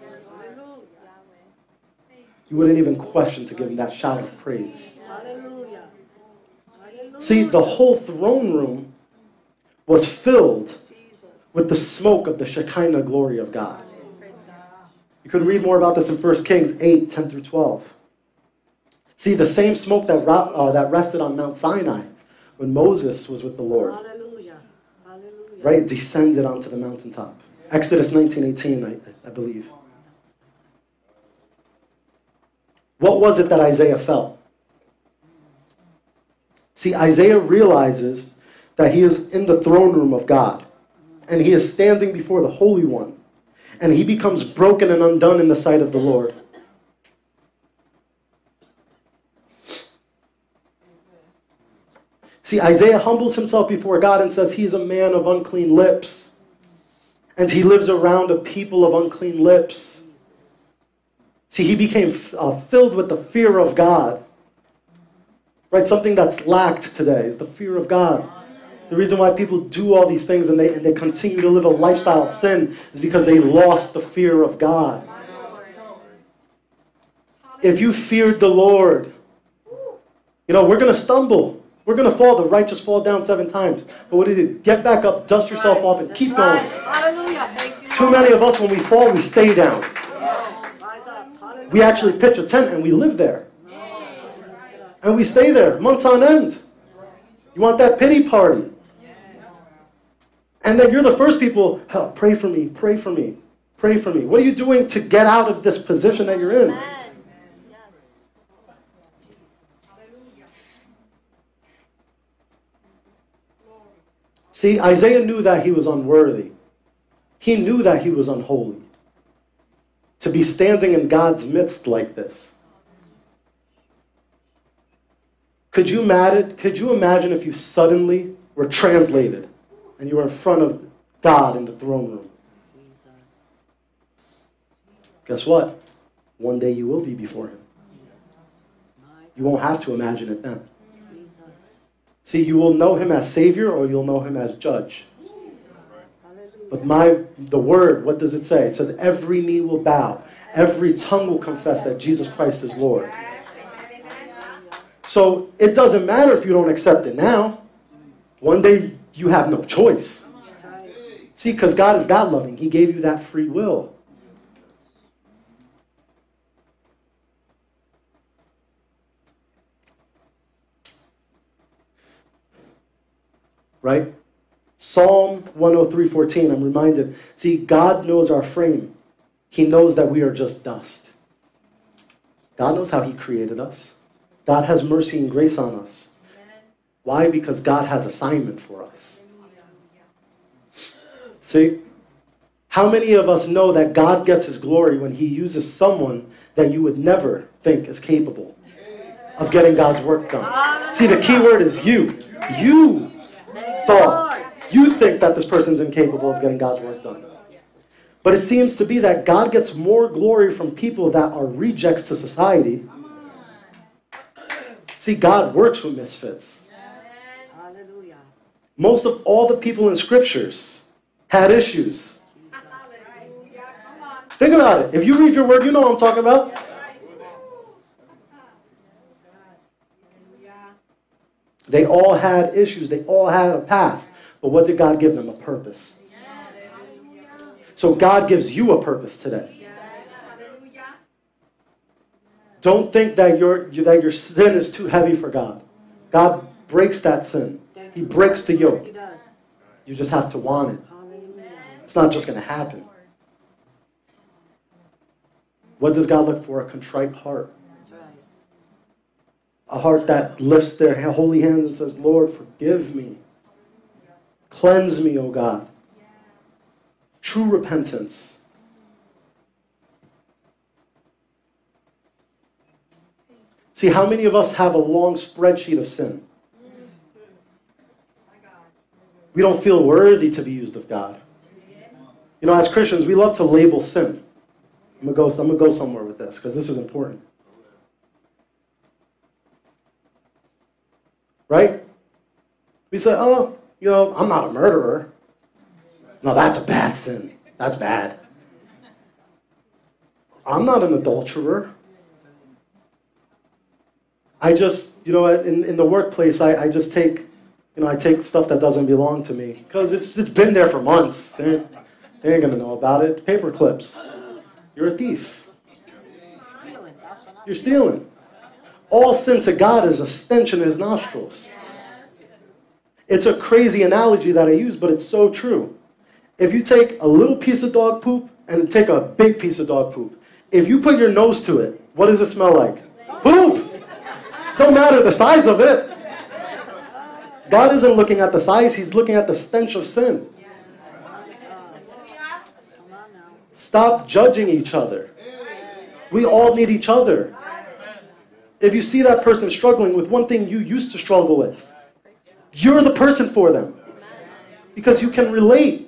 You wouldn't even question to give him that shout of praise. Hallelujah. See, the whole throne room was filled with the smoke of the Shekinah glory of God. You could read more about this in First Kings eight, ten through twelve. See, the same smoke that, uh, that rested on Mount Sinai when Moses was with the Lord, Hallelujah. Hallelujah. right, descended onto the mountaintop. Exodus nineteen eighteen, I, I believe. What was it that Isaiah felt? See, Isaiah realizes that he is in the throne room of God, and he is standing before the Holy One, and he becomes broken and undone in the sight of the Lord. See, Isaiah humbles himself before God and says he is a man of unclean lips, and he lives around a people of unclean lips. See, he became uh, filled with the fear of God. Right? Something that's lacked today is the fear of God. The reason why people do all these things and they, and they continue to live a lifestyle of sin is because they lost the fear of God. If you feared the Lord, you know, we're going to stumble. We're going to fall. The righteous fall down seven times. But what do you do? Get back up, dust yourself off, and keep going. Hallelujah. Thank you. Too many of us, when we fall, we stay down. Rise up. Hallelujah. We actually pitch a tent and we live there. And we stay there months on end. You want that pity party. And then you're the first people, oh, pray for me, pray for me, pray for me. What are you doing to get out of this position that you're in? See, Isaiah knew that he was unworthy. He knew that he was unholy. To be standing in God's midst like this. Could you imagine, could you imagine if you suddenly were translated and you were in front of God in the throne room? Jesus. Guess what? One day you will be before him. You won't have to imagine it then. Jesus. See, you will know him as Savior or you'll know him as Judge. Hallelujah. But my the word, what does it say? It says every knee will bow. Every tongue will confess that Jesus Christ is Lord. So it doesn't matter if you don't accept it now. One day you have no choice. That's right. See, because God is God loving. He gave you that free will. Right? Psalm one oh three fourteen, I'm reminded. See, God knows our frame. He knows that we are just dust. God knows how he created us. God has mercy and grace on us. Why? Because God has assignment for us. See? How many of us know that God gets his glory when he uses someone that you would never think is capable of getting God's work done? See, the key word is you. You thought, you think that this person's incapable of getting God's work done. But it seems to be that God gets more glory from people that are rejects to society. See, God works with misfits. Hallelujah. Most of all the people in scriptures had issues. Think about it. If you read your word, you know what I'm talking about. They all had issues. They all had a past. But what did God give them? A purpose. So God gives you a purpose today. Don't think that your, that your sin is too heavy for God. God breaks that sin. He breaks the Yes, yoke. he does. You just have to want it. Hallelujah. It's not just going to happen. What does God look for? A contrite heart. That's A heart that lifts their holy hands and says, Lord, forgive me. Cleanse me, O God. True repentance. See, how many of us have a long spreadsheet of sin? We don't feel worthy to be used of God. You know, as Christians, we love to label sin. I'm going to go, I'm gonna go somewhere with this because this is important. Right? We say, oh, you know, I'm not a murderer. No, that's a bad sin. That's bad. I'm not an adulterer. I just, you know, in, in the workplace, I, I just take, you know, I take stuff that doesn't belong to me. Because it's, it's been there for months. They ain't, they ain't going to know about it. Paper clips. You're a thief. stealing. Thou shalt not You're stealing. All sin to God is a stench in his nostrils. It's a crazy analogy that I use, but it's so true. If you take a little piece of dog poop and take a big piece of dog poop, if you put your nose to it, what does it smell like? Poop! Don't matter the size of it. God isn't looking at the size, he's looking at the stench of sin. Stop judging each other. We all need each other. If you see that person struggling with one thing you used to struggle with, you're the person for them. Because you can relate.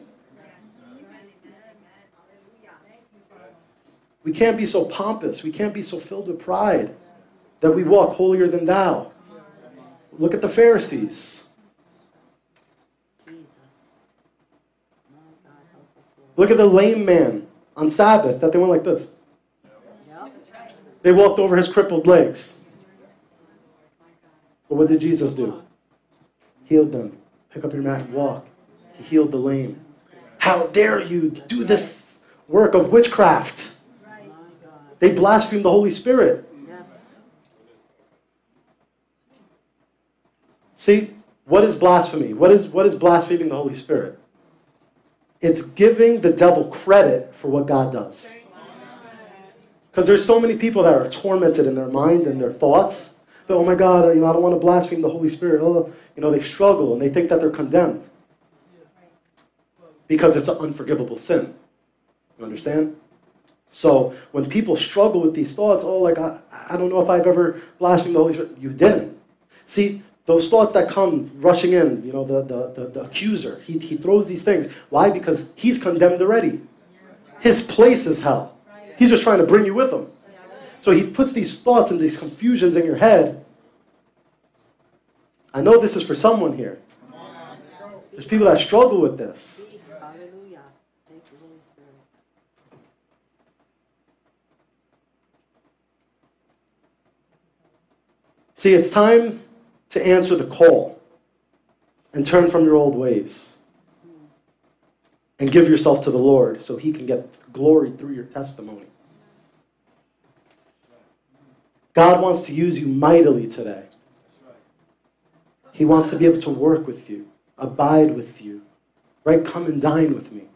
We can't be so pompous. We can't be so filled with pride that we walk holier than thou. Look at the Pharisees. Look at the lame man on Sabbath that they went like this. They walked over his crippled legs. But what did Jesus do? Healed them. Pick up your mat and walk. He healed the lame. How dare you do this work of witchcraft? They blasphemed the Holy Spirit. See, what is blasphemy? What is, what is blaspheming the Holy Spirit? It's giving the devil credit for what God does. Because there's so many people that are tormented in their mind and their thoughts. That, oh my God, you know, I don't want to blaspheme the Holy Spirit. Oh, you know, they struggle and they think that they're condemned. Because it's an unforgivable sin. You understand? So when people struggle with these thoughts, oh, like, I, I don't know if I've ever blasphemed the Holy Spirit. You didn't. See, those thoughts that come rushing in, you know, the, the, the, the accuser, he, he throws these things. Why? Because he's condemned already. His place is hell. He's just trying to bring you with him. So he puts these thoughts and these confusions in your head. I know this is for someone here. There's people that struggle with this. Hallelujah. Thank you, Holy Spirit. See, it's time to answer the call and turn from your old ways and give yourself to the Lord so he can get glory through your testimony. God wants to use you mightily today. He wants to be able to work with you, abide with you, right? Come and dine with me.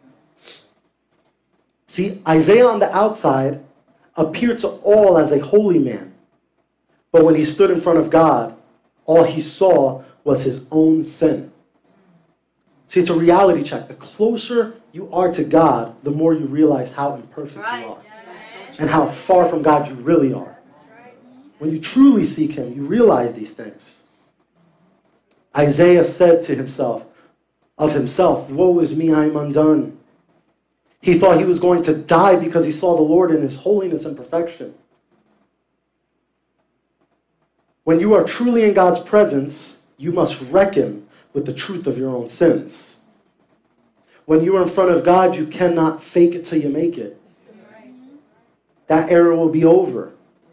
See, Isaiah on the outside appeared to all as a holy man. But when he stood in front of God, all he saw was his own sin. See, it's a reality check. The closer you are to God, the more you realize how imperfect you are. And how far from God you really are. When you truly seek him, you realize these things. Isaiah said to himself, of himself, woe is me, I am undone. He thought he was going to die because he saw the Lord in his holiness and perfection. When you are truly in God's presence, you must reckon with the truth of your own sins. When you are in front of God, you cannot fake it till you make it. That era will be over.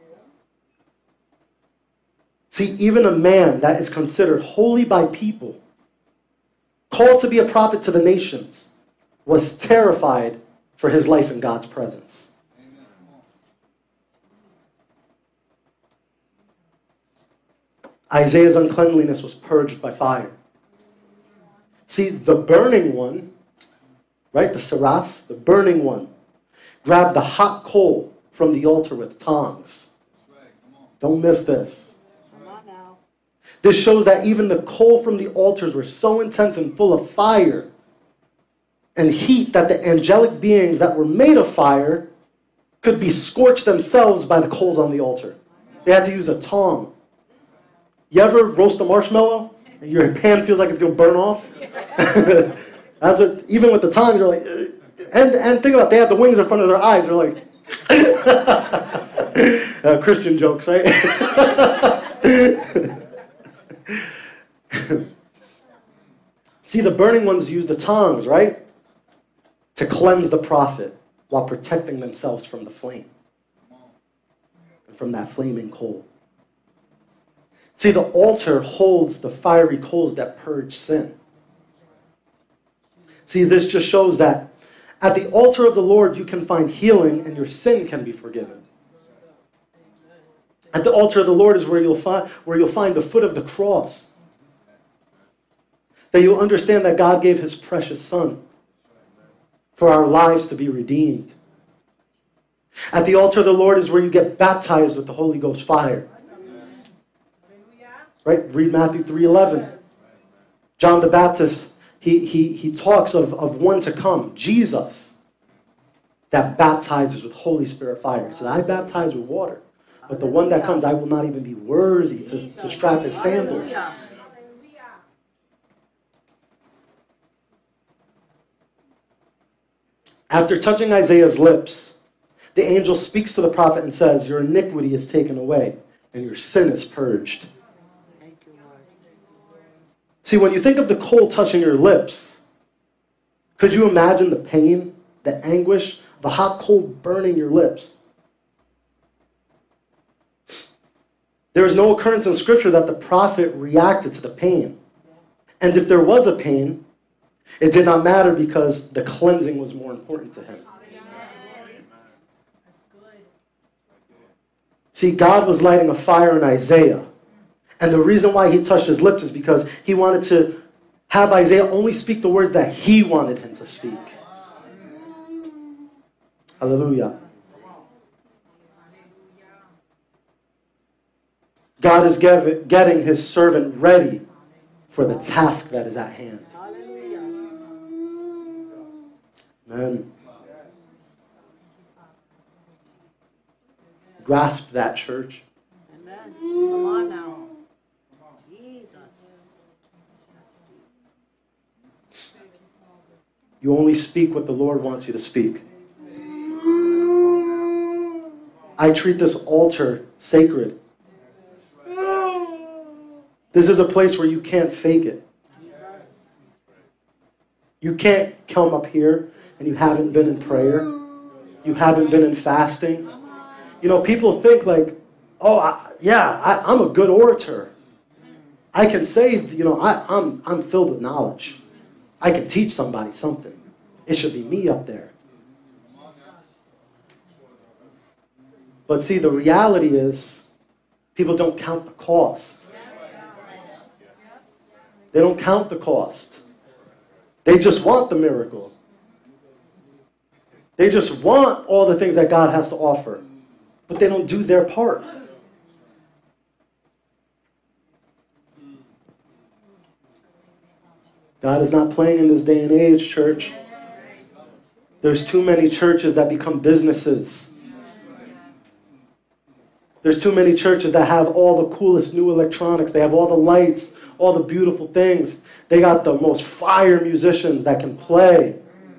See, even a man that is considered holy by people, called to be a prophet to the nations, was terrified for his life in God's presence. Isaiah's uncleanliness was purged by fire. See, the burning one, right, the seraph, the burning one, grabbed the hot coal from the altar with tongs. Don't miss this. This shows that even the coal from the altars were so intense and full of fire and heat that the angelic beings that were made of fire could be scorched themselves by the coals on the altar. They had to use a tong. You ever roast a marshmallow and your hand feels like it's going to burn off? As a, even with the tongs, you're like, and, and think about it, they had the wings in front of their eyes. They're like, uh, Christian jokes, right? See, the burning ones use the tongs, right? To cleanse the prophet while protecting themselves from the flame. And from that flaming coal. See, the altar holds the fiery coals that purge sin. See, this just shows that at the altar of the Lord you can find healing and your sin can be forgiven. At the altar of the Lord is where you'll find, where you'll find the foot of the cross. That you'll understand that God gave his precious son for our lives to be redeemed. At the altar of the Lord is where you get baptized with the Holy Ghost fire. Right? Read Matthew three eleven. John the Baptist, he, he, he talks of, of one to come, Jesus, that baptizes with Holy Spirit fire. He says, I baptize with water, but the one that comes, I will not even be worthy to, to strap his sandals. After touching Isaiah's lips, the angel speaks to the prophet and says, your iniquity is taken away and your sin is purged. See, when you think of the coal touching your lips, could you imagine the pain, the anguish, the hot coal burning your lips? There is no occurrence in Scripture that the prophet reacted to the pain. And if there was a pain, it did not matter because the cleansing was more important to him. See, God was lighting a fire in Isaiah. And the reason why he touched his lips is because he wanted to have Isaiah only speak the words that he wanted him to speak. Hallelujah. God is getting his servant ready for the task that is at hand. Amen. Grasp that, church. Amen. Come on now. Jesus. You only speak what the Lord wants you to speak. I treat this altar sacred. This is a place where you can't fake it. You can't come up here and you haven't been in prayer. You haven't been in fasting. You know, people think like, oh, I, yeah, I, I'm a good orator. I can say, you know, I, I'm, I'm filled with knowledge. I can teach somebody something. It should be me up there. But see, the reality is, people don't count the cost. They don't count the cost. They just want the miracle. They just want all the things that God has to offer. But they don't do their part. God is not playing in this day and age, church. There's too many churches that become businesses. There's too many churches that have all the coolest new electronics. They have all the lights, all the beautiful things. They got the most fire musicians that can play.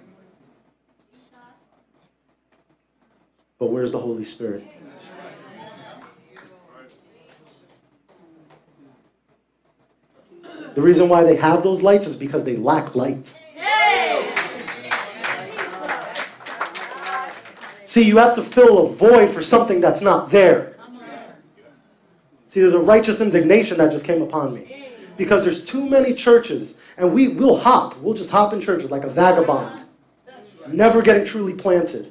But where's the Holy Spirit? The reason why they have those lights is because they lack light. See, you have to fill a void for something that's not there. See, there's a righteous indignation that just came upon me. Because there's too many churches, and we will hop. We'll just hop in churches like a vagabond. Never getting truly planted.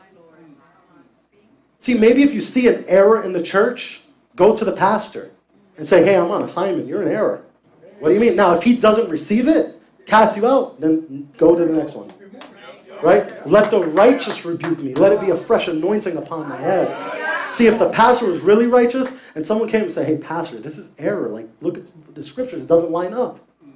See, maybe if you see an error in the church, go to the pastor and say, hey, I'm on assignment. You're in error. What do you mean? Now, if he doesn't receive it, cast you out, then go to the next one. Right? Let the righteous rebuke me. Let it be a fresh anointing upon my head. See, if the pastor was really righteous and someone came and said, hey, pastor, this is error. Like, look at the scriptures. It doesn't line up.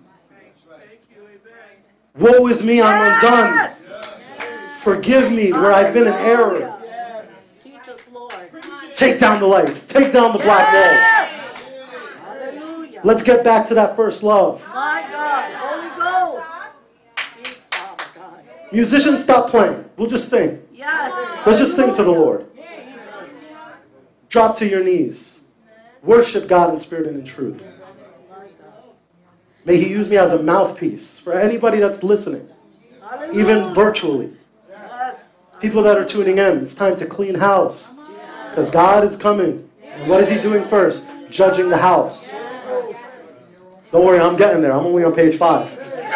Woe is me, I'm undone. Forgive me where I've been in error. Teach us, Lord. Take down the lights. Take down the black walls. Hallelujah. Let's get back to that first love. My God. Holy Ghost. Speak, Father God. Musicians, stop playing. We'll just sing. Yes. Let's just sing to the Lord. Drop to your knees. Worship God in spirit and in truth. May he use me as a mouthpiece for anybody that's listening, even virtually. People that are tuning in, it's time to clean house because God is coming. And what is he doing first? Judging the house. Don't worry, I'm getting there. I'm only on page five.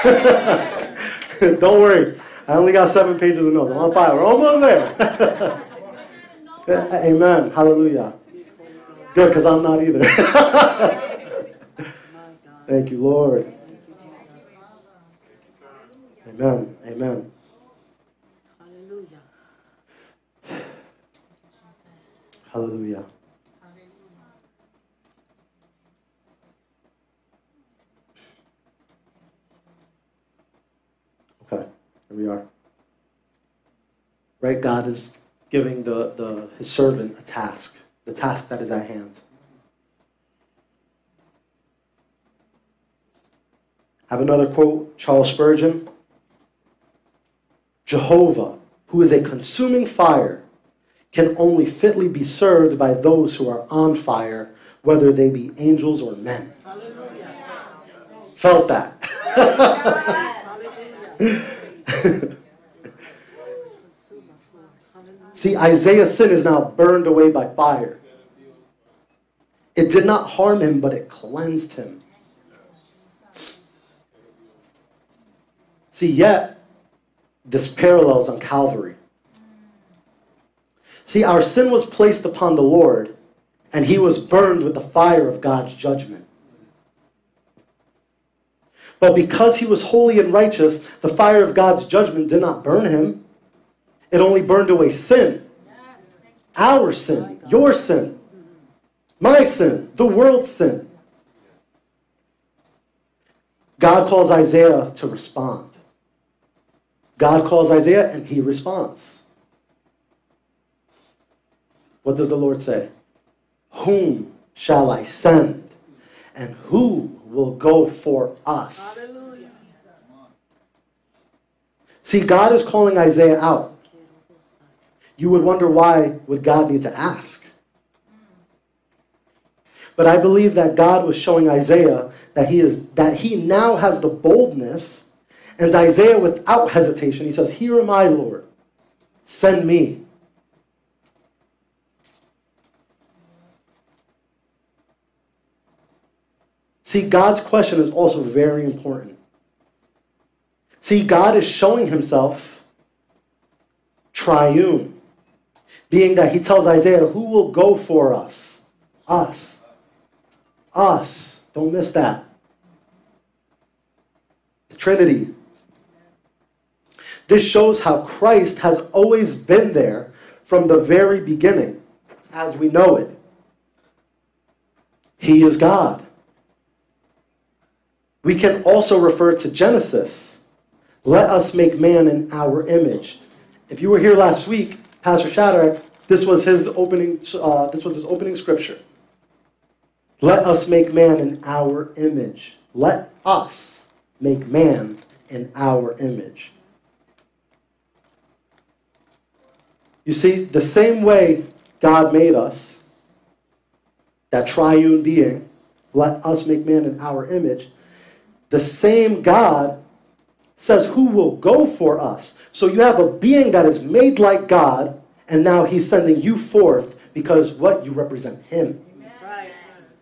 Don't worry. I only got seven pages of notes. I'm on five. We're almost there. Amen. Hallelujah. Good, because I'm not either. Thank you, Lord. Amen. Amen. Hallelujah. Hallelujah. Okay, here we are. Right, God is giving the, the his servant a task, the task that is at hand. I have another quote, Charles Spurgeon. Jehovah, who is a consuming fire, can only fitly be served by those who are on fire, whether they be angels or men. Hallelujah. Felt that. See, Isaiah's sin is now burned away by fire. It did not harm him, but it cleansed him. See, yet, this parallels on Calvary. See, our sin was placed upon the Lord, and he was burned with the fire of God's judgment. But because he was holy and righteous, the fire of God's judgment did not burn him. It only burned away sin. Our sin, your sin, my sin, the world's sin. God calls Isaiah to respond. God calls Isaiah and he responds. What does the Lord say? Whom shall I send? And who will go for us? Hallelujah. See, God is calling Isaiah out. You would wonder, why would God need to ask? But I believe that God was showing Isaiah that he is that he now has the boldness. And Isaiah, without hesitation, he says, "Here am I, Lord. Send me." See, God's question is also very important. See, God is showing himself triune, being that he tells Isaiah, who will go for us? Us. Us. Don't miss that. The Trinity. This shows how Christ has always been there from the very beginning, as we know it. He is God. We can also refer to Genesis. Let us make man in our image. If you were here last week, Pastor Shadrach, this was his opening. Uh, this was his opening scripture. Let us make man in our image. Let us make man in our image. You see, the same way God made us, that triune being, let us make man in our image, the same God says, who will go for us? So you have a being that is made like God, and now he's sending you forth because what? You represent him. That's right.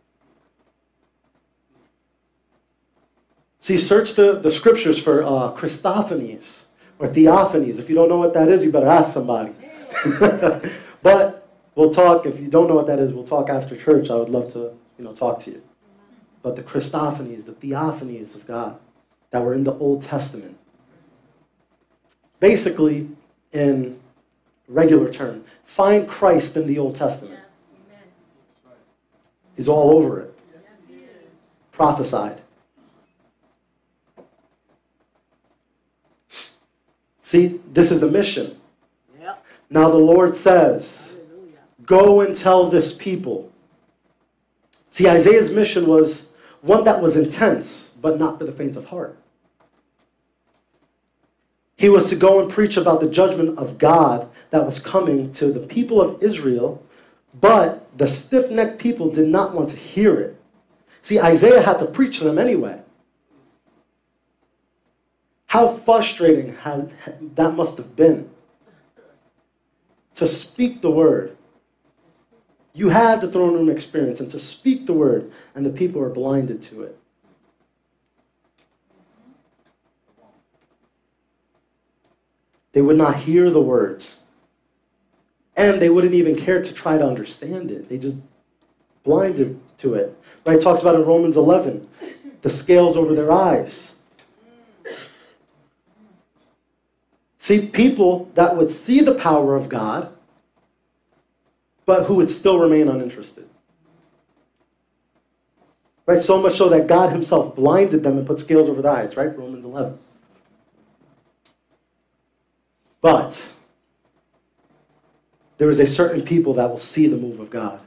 See, search the, the scriptures for uh, Christophanies or theophanies. If you don't know what that is, you better ask somebody. But we'll talk. If you don't know what that is, we'll talk after church. I would love to, you know, talk to you. But the Christophanies, the theophanies of God that were in the Old Testament. Basically, in regular term, find Christ in the Old Testament. He's all over it. Prophesied. See, this is the mission. Yep. Now the Lord says, Hallelujah. go and tell this people. See, Isaiah's mission was one that was intense, but not for the faint of heart. He was to go and preach about the judgment of God that was coming to the people of Israel, but the stiff-necked people did not want to hear it. See, Isaiah had to preach to them anyway. How frustrating has, that must have been to speak the word. You had the throne room experience, and to speak the word, and the people were blinded to it. They would not hear the words, and they wouldn't even care to try to understand it. They just blinded to it. Right? It talks about in Romans eleven, the scales over their eyes. See, people that would see the power of God, but who would still remain uninterested. Right? So much so that God himself blinded them and put scales over their eyes, right? Romans eleven. But there is a certain people that will see the move of God.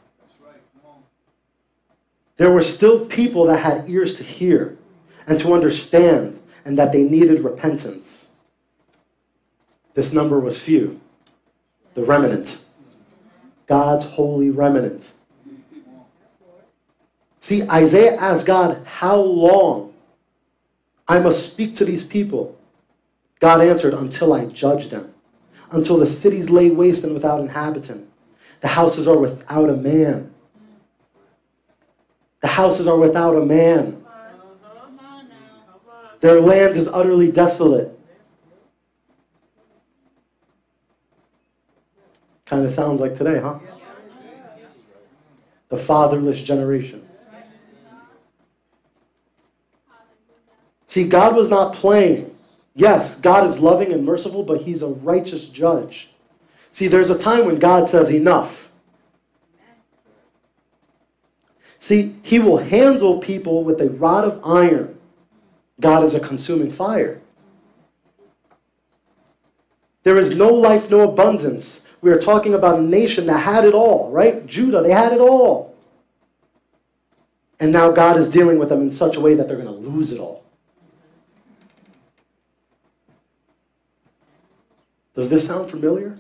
There were still people that had ears to hear and to understand, and that they needed repentance. This number was few. The remnant. God's holy remnant. See, Isaiah asked God, how long I must speak to these people? God answered, until I judge them. Until the cities lay waste and without inhabitant. The houses are without a man. The houses are without a man. Their land is utterly desolate. Kind of sounds like today, huh? The fatherless generation. See, God was not playing. Yes, God is loving and merciful, but he's a righteous judge. See, there's a time when God says enough. See, he will handle people with a rod of iron. God is a consuming fire. There is no life, no abundance. We are talking about a nation that had it all, right? Judah, they had it all. And now God is dealing with them in such a way that they're going to lose it all. Does this sound familiar?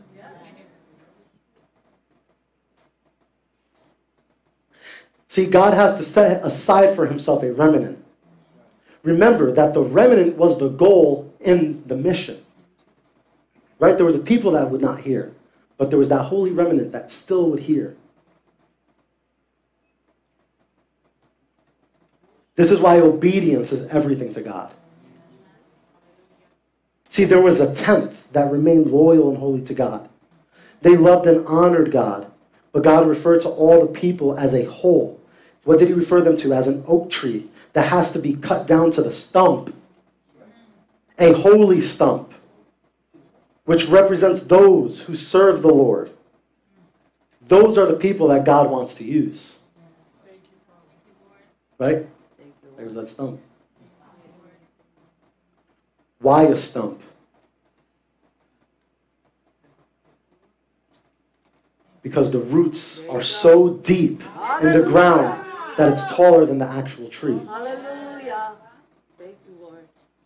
See, God has to set aside for himself a remnant. Remember that the remnant was the goal in the mission. Right? There was a people that would not hear, but there was that holy remnant that still would hear. This is why obedience is everything to God. See, there was a tenth that remained loyal and holy to God. They loved and honored God, but God referred to all the people as a whole. What did he refer them to? As an oak tree that has to be cut down to the stump. A holy stump, which represents those who serve the Lord. Those are the people that God wants to use. Right? There's that stump. Why a stump? Because the roots are so deep in the ground that it's taller than the actual tree. Hallelujah. Thank you, Lord.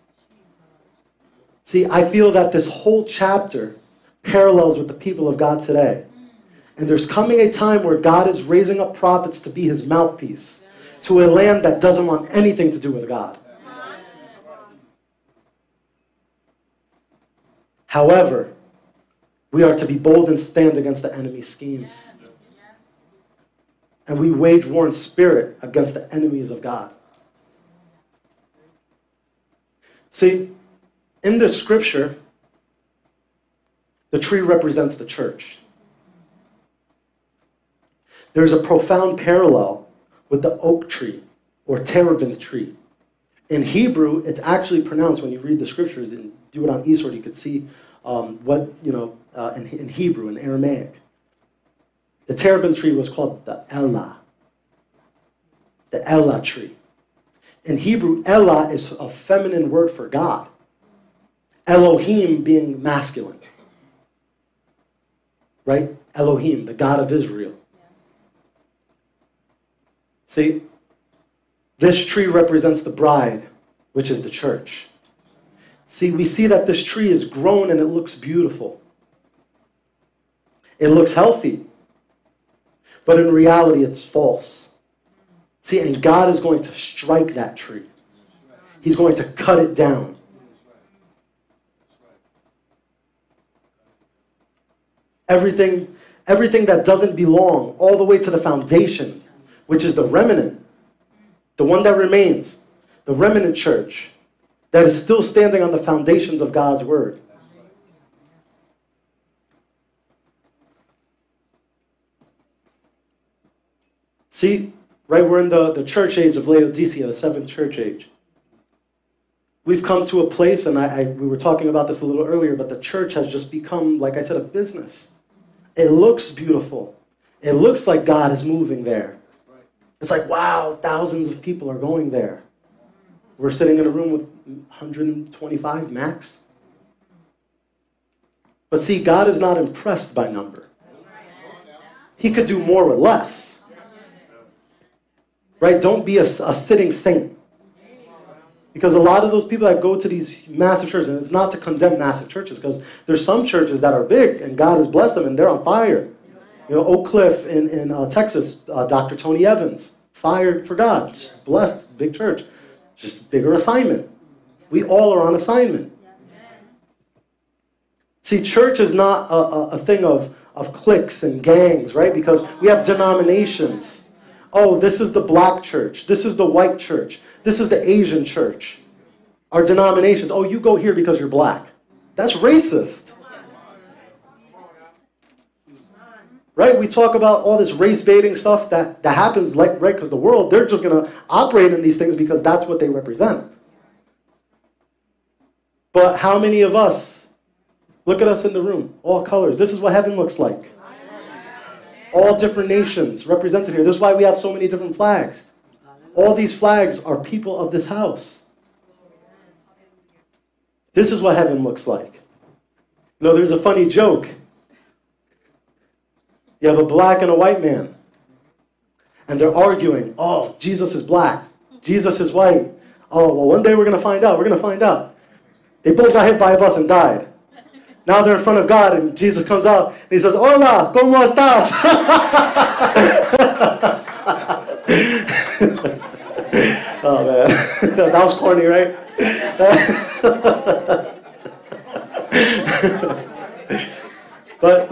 See, I feel that this whole chapter parallels with the people of God today. And there's coming a time where God is raising up prophets to be his mouthpiece to a land that doesn't want anything to do with God. However, we are to be bold and stand against the enemy's schemes. And we wage war in spirit against the enemies of God. See, in the scripture, the tree represents the church. There's a profound parallel with the oak tree or terebinth tree. In Hebrew, it's actually pronounced, when you read the scriptures and do it on eSword, you could see um, what, you know, uh, in, in Hebrew, in Aramaic. The terebinth tree was called the Elah. The Elah tree. In Hebrew, Elah is a feminine word for God. Elohim being masculine. Right? Elohim, the God of Israel. See, this tree represents the bride, which is the church. See, we see that this tree is grown and it looks beautiful. It looks healthy. But in reality, it's false. See, and God is going to strike that tree. He's going to cut it down. Everything, everything that doesn't belong, all the way to the foundation, which is the remnant, the one that remains, the remnant church, that is still standing on the foundations of God's word. See, right, we're in the, the church age of Laodicea, the seventh church age. We've come to a place, and I, I, we were talking about this a little earlier, but the church has just become, like I said, a business. It looks beautiful. It looks like God is moving there. It's like, wow, thousands of people are going there. We're sitting in a room with one hundred twenty-five max. But see, God is not impressed by number. He could do more with less. Right? Don't be a, a sitting saint. Because a lot of those people that go to these massive churches, and it's not to condemn massive churches, because there's some churches that are big, and God has blessed them, and they're on fire. You know, Oak Cliff in, in uh, Texas, uh, Doctor Tony Evans, fired for God, just blessed, big church. Just bigger assignment. We all are on assignment. See, church is not a, a, a thing of, of cliques and gangs, right? Because we have denominations. Oh, this is the black church. This is the white church. This is the Asian church. Our denominations. Oh, you go here because you're black. That's racist. Right? We talk about all this race-baiting stuff that, that happens, like, right, because the world, they're just going to operate in these things because that's what they represent. But how many of us, look at us in the room, all colors. This is what heaven looks like. All different nations represented here. This is why we have so many different flags. All these flags are people of this house. This is what heaven looks like. You know, there's a funny joke. You have a black and a white man. And they're arguing. Oh, Jesus is black. Jesus is white. Oh, well, one day we're going to find out. We're going to find out. They both got hit by a bus and died. Now they're in front of God, and Jesus comes out, and he says, Hola, ¿cómo estás? Oh, man. That was corny, right? But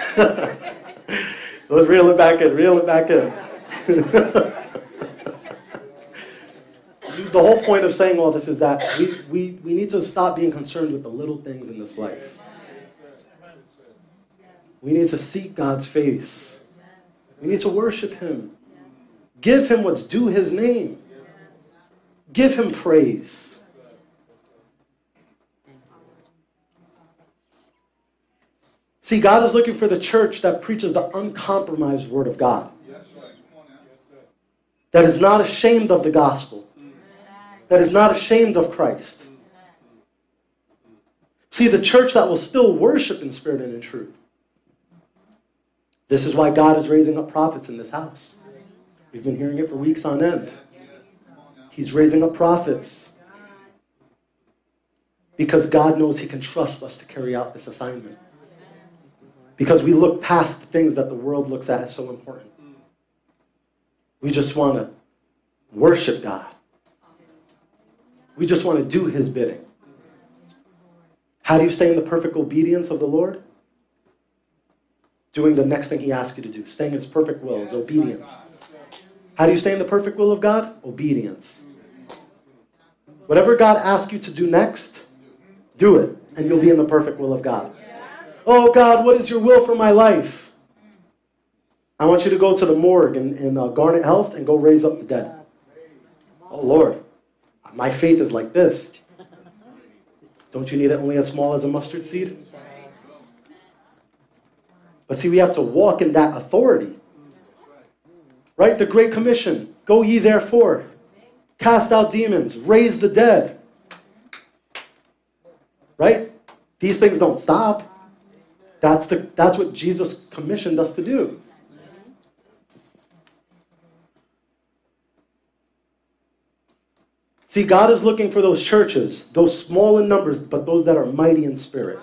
let's reel it back in, reel it back in. The whole point of saying all this is that we, we, we need to stop being concerned with the little things in this life. We need to seek God's face. We need to worship Him. Give Him what's due His name. Give Him praise. See, God is looking for the church that preaches the uncompromised Word of God. That is not ashamed of the gospel. That is not ashamed of Christ. See, the church that will still worship in spirit and in truth. This is why God is raising up prophets in this house. We've been hearing it for weeks on end. He's raising up prophets because God knows He can trust us to carry out this assignment. Because we look past the things that the world looks at as so important. We just want to worship God. We just want to do His bidding. How do you stay in the perfect obedience of the Lord? Doing the next thing He asks you to do. Staying in His perfect will is obedience. How do you stay in the perfect will of God? Obedience. Whatever God asks you to do next, do it, and you'll be in the perfect will of God. Oh God, what is your will for my life? I want you to go to the morgue in, in uh, Garnet Health and go raise up the dead. Oh Lord, my faith is like this. Don't you need it only as small as a mustard seed? But see, we have to walk in that authority. Right? The Great Commission. Go ye therefore. Cast out demons. Raise the dead. Right? These things don't stop. That's, the, that's what Jesus commissioned us to do. See, God is looking for those churches, those small in numbers, but those that are mighty in spirit.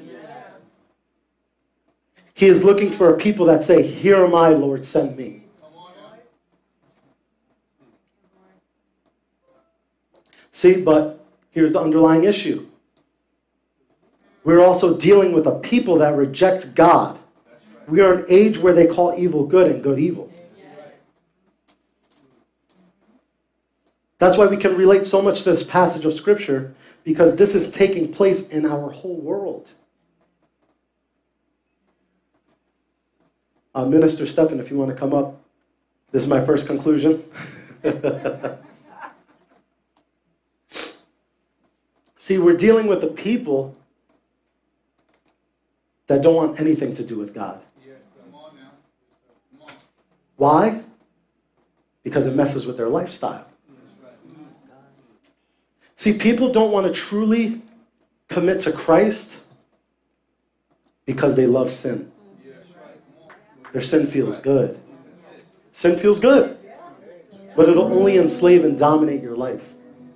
He is looking for a people that say, here am I, Lord, send me. See, but here's the underlying issue. We're also dealing with a people that reject God. We are an age where they call evil good and good evil. That's why we can relate so much to this passage of Scripture, because this is taking place in our whole world. Uh, Minister Stephan, if you want to come up. This is my first conclusion. See, we're dealing with a people that don't want anything to do with God. Why? Because it messes with their lifestyle. See, people don't want to truly commit to Christ because they love sin. Their sin feels good. Sin feels good, but it'll only enslave and dominate your life.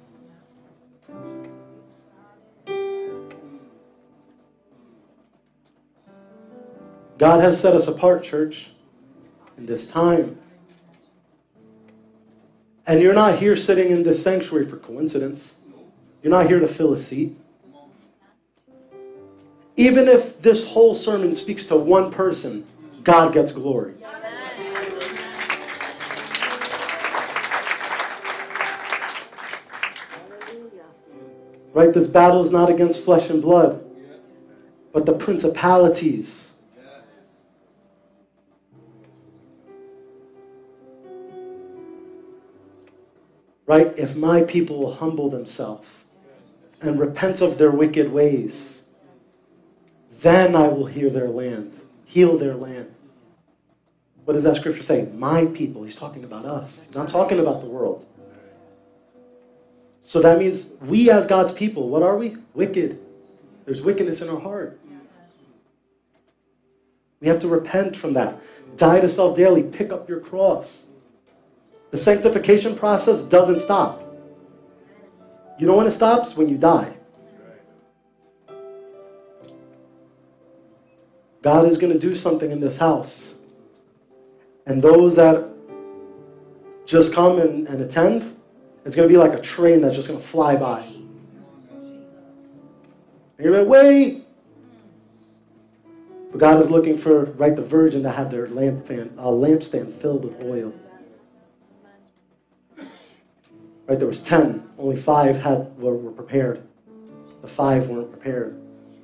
God has set us apart, church, in this time. And you're not here sitting in this sanctuary for coincidence. You're not here to fill a seat. Even if this whole sermon speaks to one person, God gets glory. Right? This battle is not against flesh and blood, but the principalities. Right? If my people will humble themselves and repent of their wicked ways, then I will heal their land, heal their land. What does that scripture say? My people. He's talking about us. He's not talking about the world. So that means we as God's people, what are we? Wicked. There's wickedness in our heart. We have to repent from that. Die to self daily. Pick up your cross. The sanctification process doesn't stop. You know when it stops? When you die. God is going to do something in this house. And those that just come and, and attend, it's going to be like a train that's just going to fly by. And you're like, wait! But God is looking for, right, the virgin that had their lamp fan, uh, lampstand filled with oil. Right, there was ten. Only five had were, were prepared. The five weren't prepared.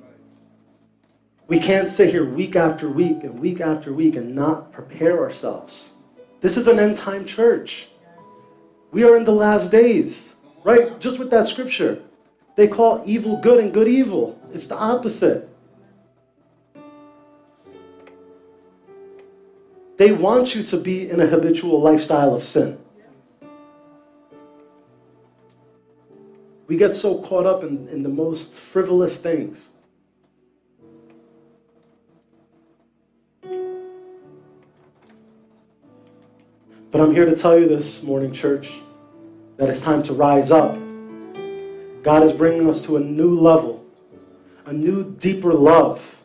We can't sit here week after week and week after week and not prepare ourselves. This is an end-time church. We are in the last days. Right? Just with that scripture. They call evil good and good evil. It's the opposite. They want you to be in a habitual lifestyle of sin. We get so caught up in, in the most frivolous things. But I'm here to tell you this morning, church, that it's time to rise up. God is bringing us to a new level, a new, deeper love.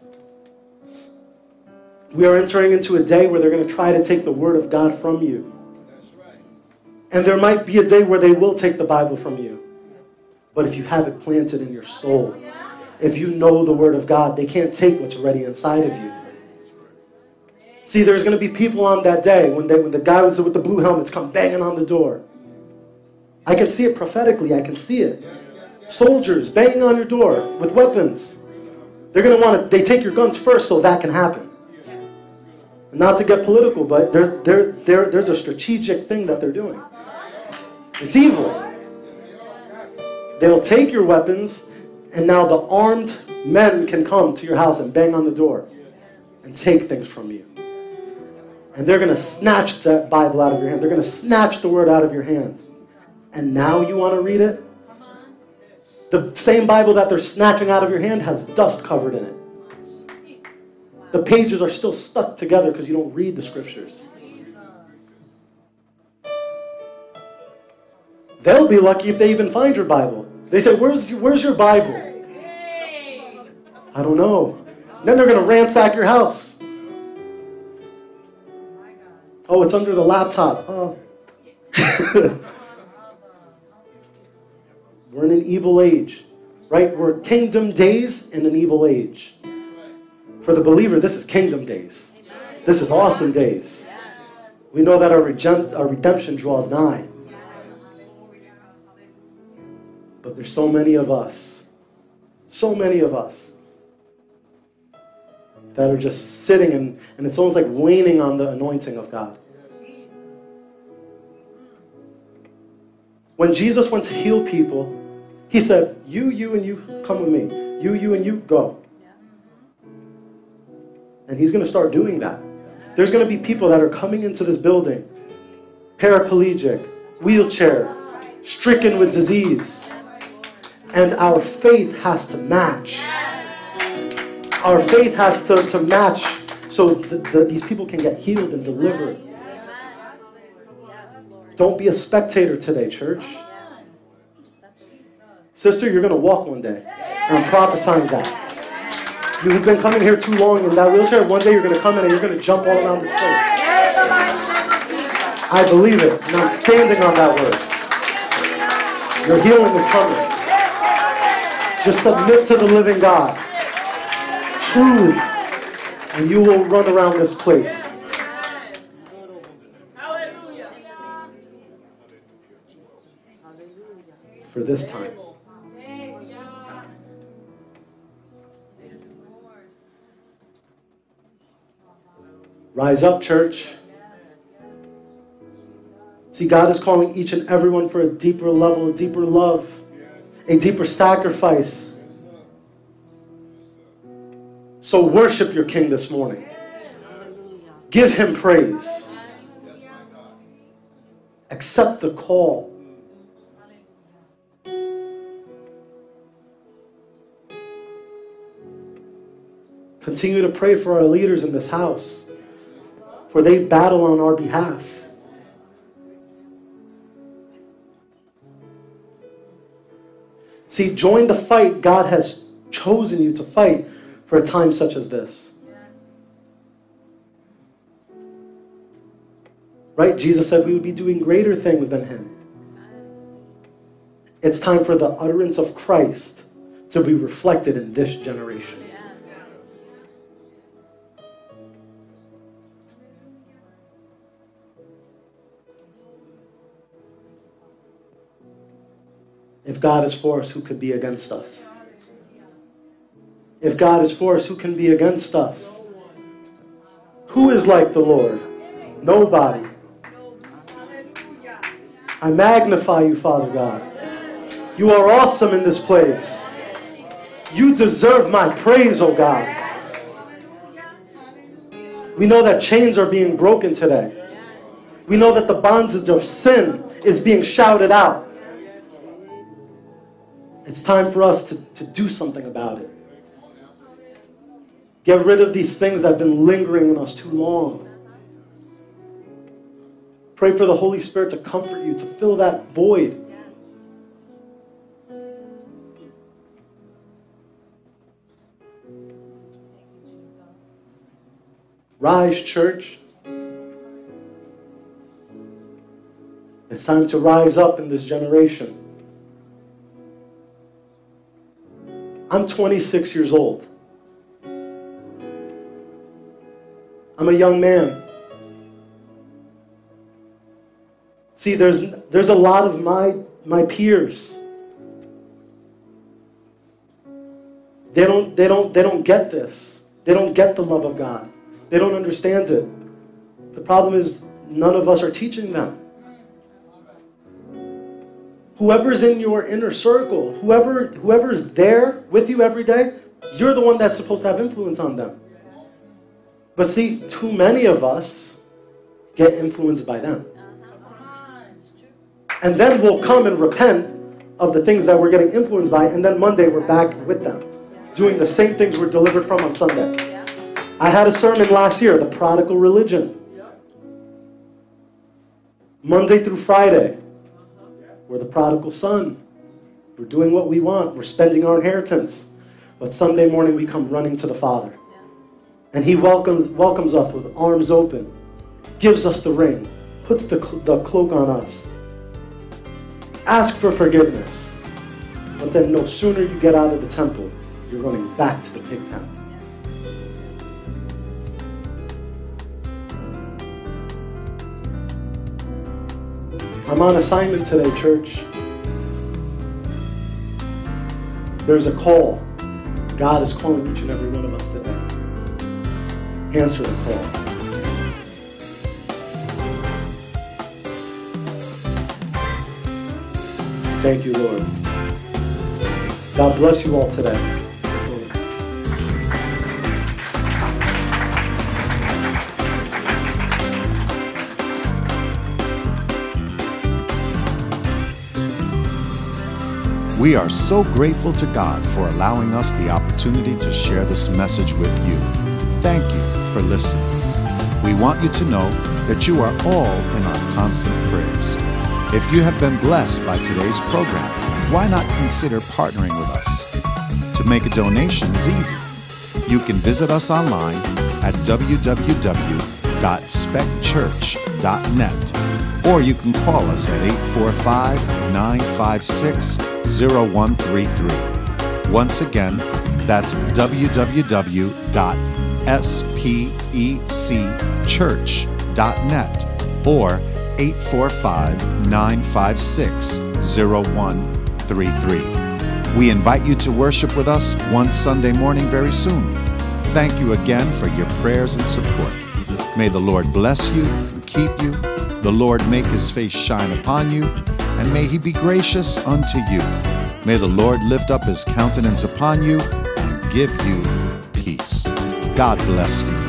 We are entering into a day where they're going to try to take the word of God from you. And there might be a day where they will take the Bible from you. But if you have it planted in your soul, if you know the word of God, they can't take what's already inside of you. See, there's going to be people on that day when, they, when the guy with the, with the blue helmets come banging on the door. I can see it prophetically. I can see it. Soldiers banging on your door with weapons. They're going to want to, they take your guns first so that can happen. And not to get political, but there, there, there, there's a strategic thing that they're doing. It's evil. They'll take your weapons, and now the armed men can come to your house and bang on the door and take things from you. And they're going to snatch that Bible out of your hand. They're going to snatch the word out of your hand. And now you want to read it? The same Bible that they're snatching out of your hand has dust covered in it. The pages are still stuck together because you don't read the scriptures. They'll be lucky if they even find your Bible. They say, where's, where's your Bible? I don't know. Then they're going to ransack your house. Oh, it's under the laptop. Oh. We're in an evil age, right? We're kingdom days in an evil age. For the believer, this is kingdom days. This is awesome days. We know that our, regen- our redemption draws nigh. But there's so many of us, so many of us, that are just sitting and, and it's almost like waning on the anointing of God. When Jesus went to heal people, He said, you, you, and you, come with me. You, you, and you, go. And he's going to start doing that. There's going to be people that are coming into this building, paraplegic, wheelchair, stricken with disease. And our faith has to match. Our faith has to, to match so the, the, these people can get healed and delivered. Don't be a spectator today, church. Sister, you're going to walk one day. And I'm prophesying that. You've been coming here too long in that wheelchair. One day you're going to come in and you're going to jump all around this place. I believe it. And I'm standing on that word. Your healing is coming. Just submit to the living God. Truly. And you will run around this place. For this time. Rise up, church. See, God is calling each and everyone for a deeper level, a deeper love, a deeper sacrifice. So worship your King this morning. Give him praise. Accept the call. Continue to pray for our leaders in this house, for they battle on our behalf. See, join the fight God has chosen you to fight for a time such as this. Right? Jesus said we would be doing greater things than him. It's time for the utterance of Christ to be reflected in this generation. If God is for us, who could be against us? If God is for us, who can be against us? Who is like the Lord? Nobody. I magnify you, Father God. You are awesome in this place. You deserve my praise, oh God. We know that chains are being broken today. We know that the bondage of sin is being shouted out. It's time for us to, to do something about it. Get rid of these things that have been lingering in us too long. Pray for the Holy Spirit to comfort you, to fill that void. Rise, church. It's time to rise up in this generation. I'm twenty-six years old. I'm a young man. See, there's there's a lot of my my peers. They don't they don't they don't get this. They don't get the love of God. They don't understand it. The problem is none of us are teaching them. Whoever's in your inner circle, whoever whoever is there with you every day, you're the one that's supposed to have influence on them. But see, too many of us get influenced by them. And then we'll come and repent of the things that we're getting influenced by, and then Monday we're back with them, doing the same things we're delivered from on Sunday. I had a sermon last year, the prodigal religion. Monday through Friday, we're the prodigal son. We're doing what we want. We're spending our inheritance. But Sunday morning we come running to the Father. And he welcomes welcomes us with arms open, gives us the ring, puts the, cl- the cloak on us. Ask for forgiveness. But then no sooner you get out of the temple, you're running back to the pig pen. I'm on assignment today, church. There's a call. God is calling each and every one of us today. Answer the call. Thank you, Lord. God bless you all today. We are so grateful to God for allowing us the opportunity to share this message with you. Thank you for listening. We want you to know that you are all in our constant prayers. If you have been blessed by today's program, why not consider partnering with us? To make a donation is easy. You can visit us online at w w w dot spec church dot net, or you can call us at eight four five, nine five six, zero one three three. Once again, that's w w w dot spec church dot net or eight four five, nine five six, zero one three three. We invite you to worship with us one Sunday morning very soon. Thank you again for your prayers and support. May the Lord bless you and keep you. The Lord make his face shine upon you, and may he be gracious unto you. May the Lord lift up his countenance upon you and give you peace. God bless you.